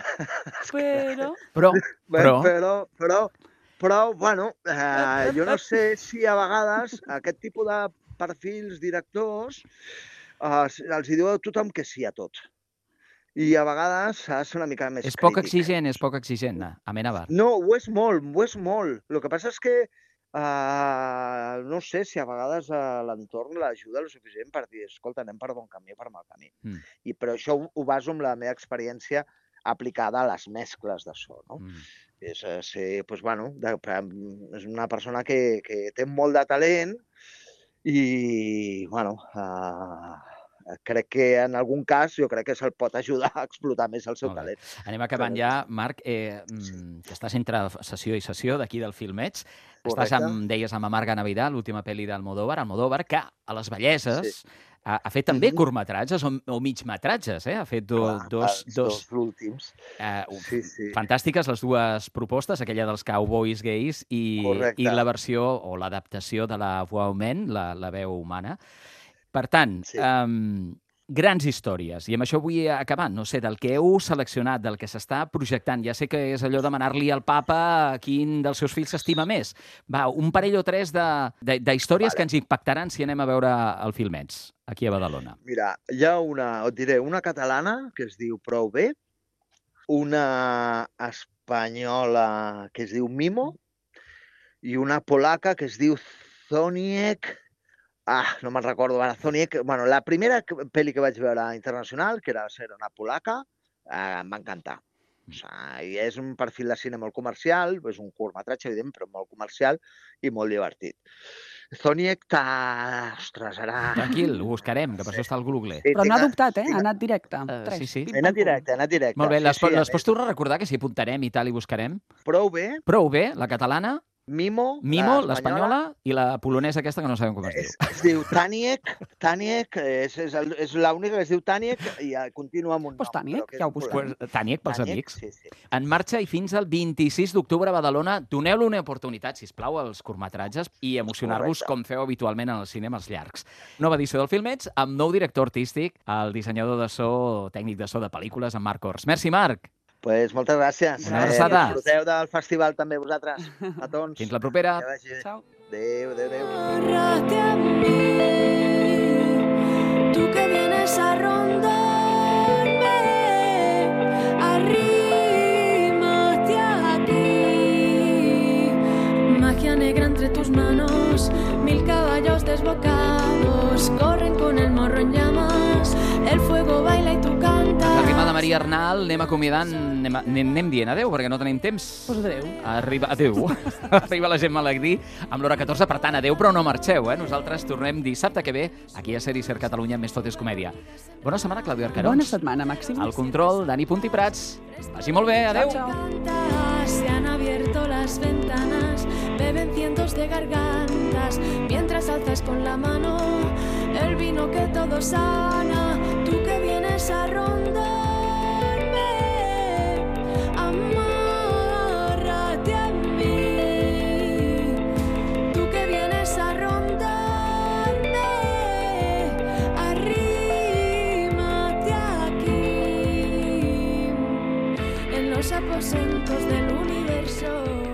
Speaker 3: Però...
Speaker 2: Però...
Speaker 12: Però... Però, però, però bueno, uh, jo no sé si a vegades aquest tipus de perfils, directors, uh, els hi diu a tothom que sí a tot. I a vegades s'ha de ser una mica més
Speaker 2: crític. És poc exigent, és poc exigent, Amenábar.
Speaker 12: No, ho és molt, ho és molt. El que passa és que Uh, no sé si a vegades uh, l'entorn l'ajuda el suficient per dir, escolta, anem per bon camí o per mal camí. Mm. I però això ho, ho baso amb la meva experiència aplicada a les mescles de so, no? Mm. És, uh, ser, doncs, bueno, de, és una persona que, que té molt de talent i, bueno, uh, crec que en algun cas jo crec que se'l pot ajudar a explotar més el seu talent.
Speaker 2: Anem acabant ja, Marc, eh, que estàs entre sessió i sessió d'aquí del Filmets. Estàs, amb, deies, amb Amarga Navidad, l'última pel·li d'Almodóvar, Almodóvar, que a les Belleses sí. ha, ha fet també mm-hmm. curtmetratges o, o migmetratges, eh? Ha fet do,
Speaker 12: Clar,
Speaker 2: dos... dos,
Speaker 12: dos últims.
Speaker 2: Eh,
Speaker 12: sí, sí.
Speaker 2: Fantàstiques les dues propostes, aquella dels cowboys gais i, i la versió o l'adaptació de la voix humaine, la, la veu humana. Per tant, sí. um, grans històries. I amb això vull acabar. No sé, del que heu seleccionat, del que s'està projectant. Ja sé que és allò demanar-li al papa quin dels seus fills s'estima més. Va, un parell o tres d'històries vale. Que ens impactaran si anem a veure el Filmets, aquí a Badalona.
Speaker 12: Mira, hi ha una, et diré, una catalana que es diu Prou bé, una espanyola que es diu Mimo i una polaca que es diu Zoniek. Ah, no me'n recordo. Zoniek, bueno, la primera pel·li que vaig veure internacional, que era ser una polaca, eh, em va encantar. O sigui, és un perfil de cine molt comercial, és un curtmetratge, evident, però molt comercial i molt divertit. Zoniek t'ha... Ostres, ara...
Speaker 2: Tranquil, ho buscarem, que per això està al Google.
Speaker 3: Sí, però no ha dubtat, eh? Ha anat directe.
Speaker 2: Uh, sí, sí.
Speaker 12: Ha anat directe, ha anat directe.
Speaker 2: Molt bé, les,
Speaker 12: sí, sí,
Speaker 2: les pots tornar a recordar, que si apuntarem i tal i buscarem?
Speaker 12: Prou bé.
Speaker 2: Prou bé, la catalana.
Speaker 12: Mimo,
Speaker 2: Mimo, l'espanyola, i la polonesa aquesta que no sabem com es diu.
Speaker 12: Es, es diu Taniek, Taniek, és, és, el, és l'única que es diu Taniek i continua amb un
Speaker 3: pues
Speaker 12: nom.
Speaker 3: Taniek, ja ho busquem.
Speaker 2: Pues, Taniek pels
Speaker 12: Taniek,
Speaker 2: amics.
Speaker 12: Sí, sí.
Speaker 2: En marxa i fins al vint-i-sis d'octubre a Badalona. Doneu-li una oportunitat, sisplau, als curtmetratges i emocionar-vos com feu habitualment en els cinemes llargs. Nova edició del Filmets amb nou director artístic, el dissenyador de so, tècnic de so de pel·lícules, en Marc Ors. Merci, Marc.
Speaker 12: Pues moltes gràcies.
Speaker 2: Una abraçada.
Speaker 12: Eh, disfruteu del festival també vosaltres, petons.
Speaker 2: Fins la propera.
Speaker 3: Ciao.
Speaker 12: Adéu, adéu, adéu.
Speaker 9: Agárrate a mí, tú que vienes a rondarme, arrímate aquí. Magia negra entre tus manos, mil caballos desbocados corren con el morro en llamas, el fuego baila y tú cantas.
Speaker 2: L'arribada Maria Arnal, anem acomiadant, anem, anem dient adeu, perquè no tenim temps.
Speaker 3: Pues adeu.
Speaker 2: Arriba, adeu. Arriba la Gemma Alegrí amb l'hora catorze, per tant, adeu, però no marxeu, eh? Nosaltres tornem dissabte que ve aquí a Ser i Ser Catalunya, Més Tot és Comèdia. Bona setmana, Clàudia Arcarons.
Speaker 3: Bona setmana, Màxim.
Speaker 2: Al control, Dani Punt i Prats. Vagi molt bé, adeu.
Speaker 3: Ciao, ciao.
Speaker 9: Se han abierto las
Speaker 13: las ventanas, beben cientos de gargantas, mientras alzas con la mano el vino que todo sana. Tú que vienes a rondarme, amárrate a mí. Tú que vienes a rondarme, arrímate aquí. En los aposentos del universo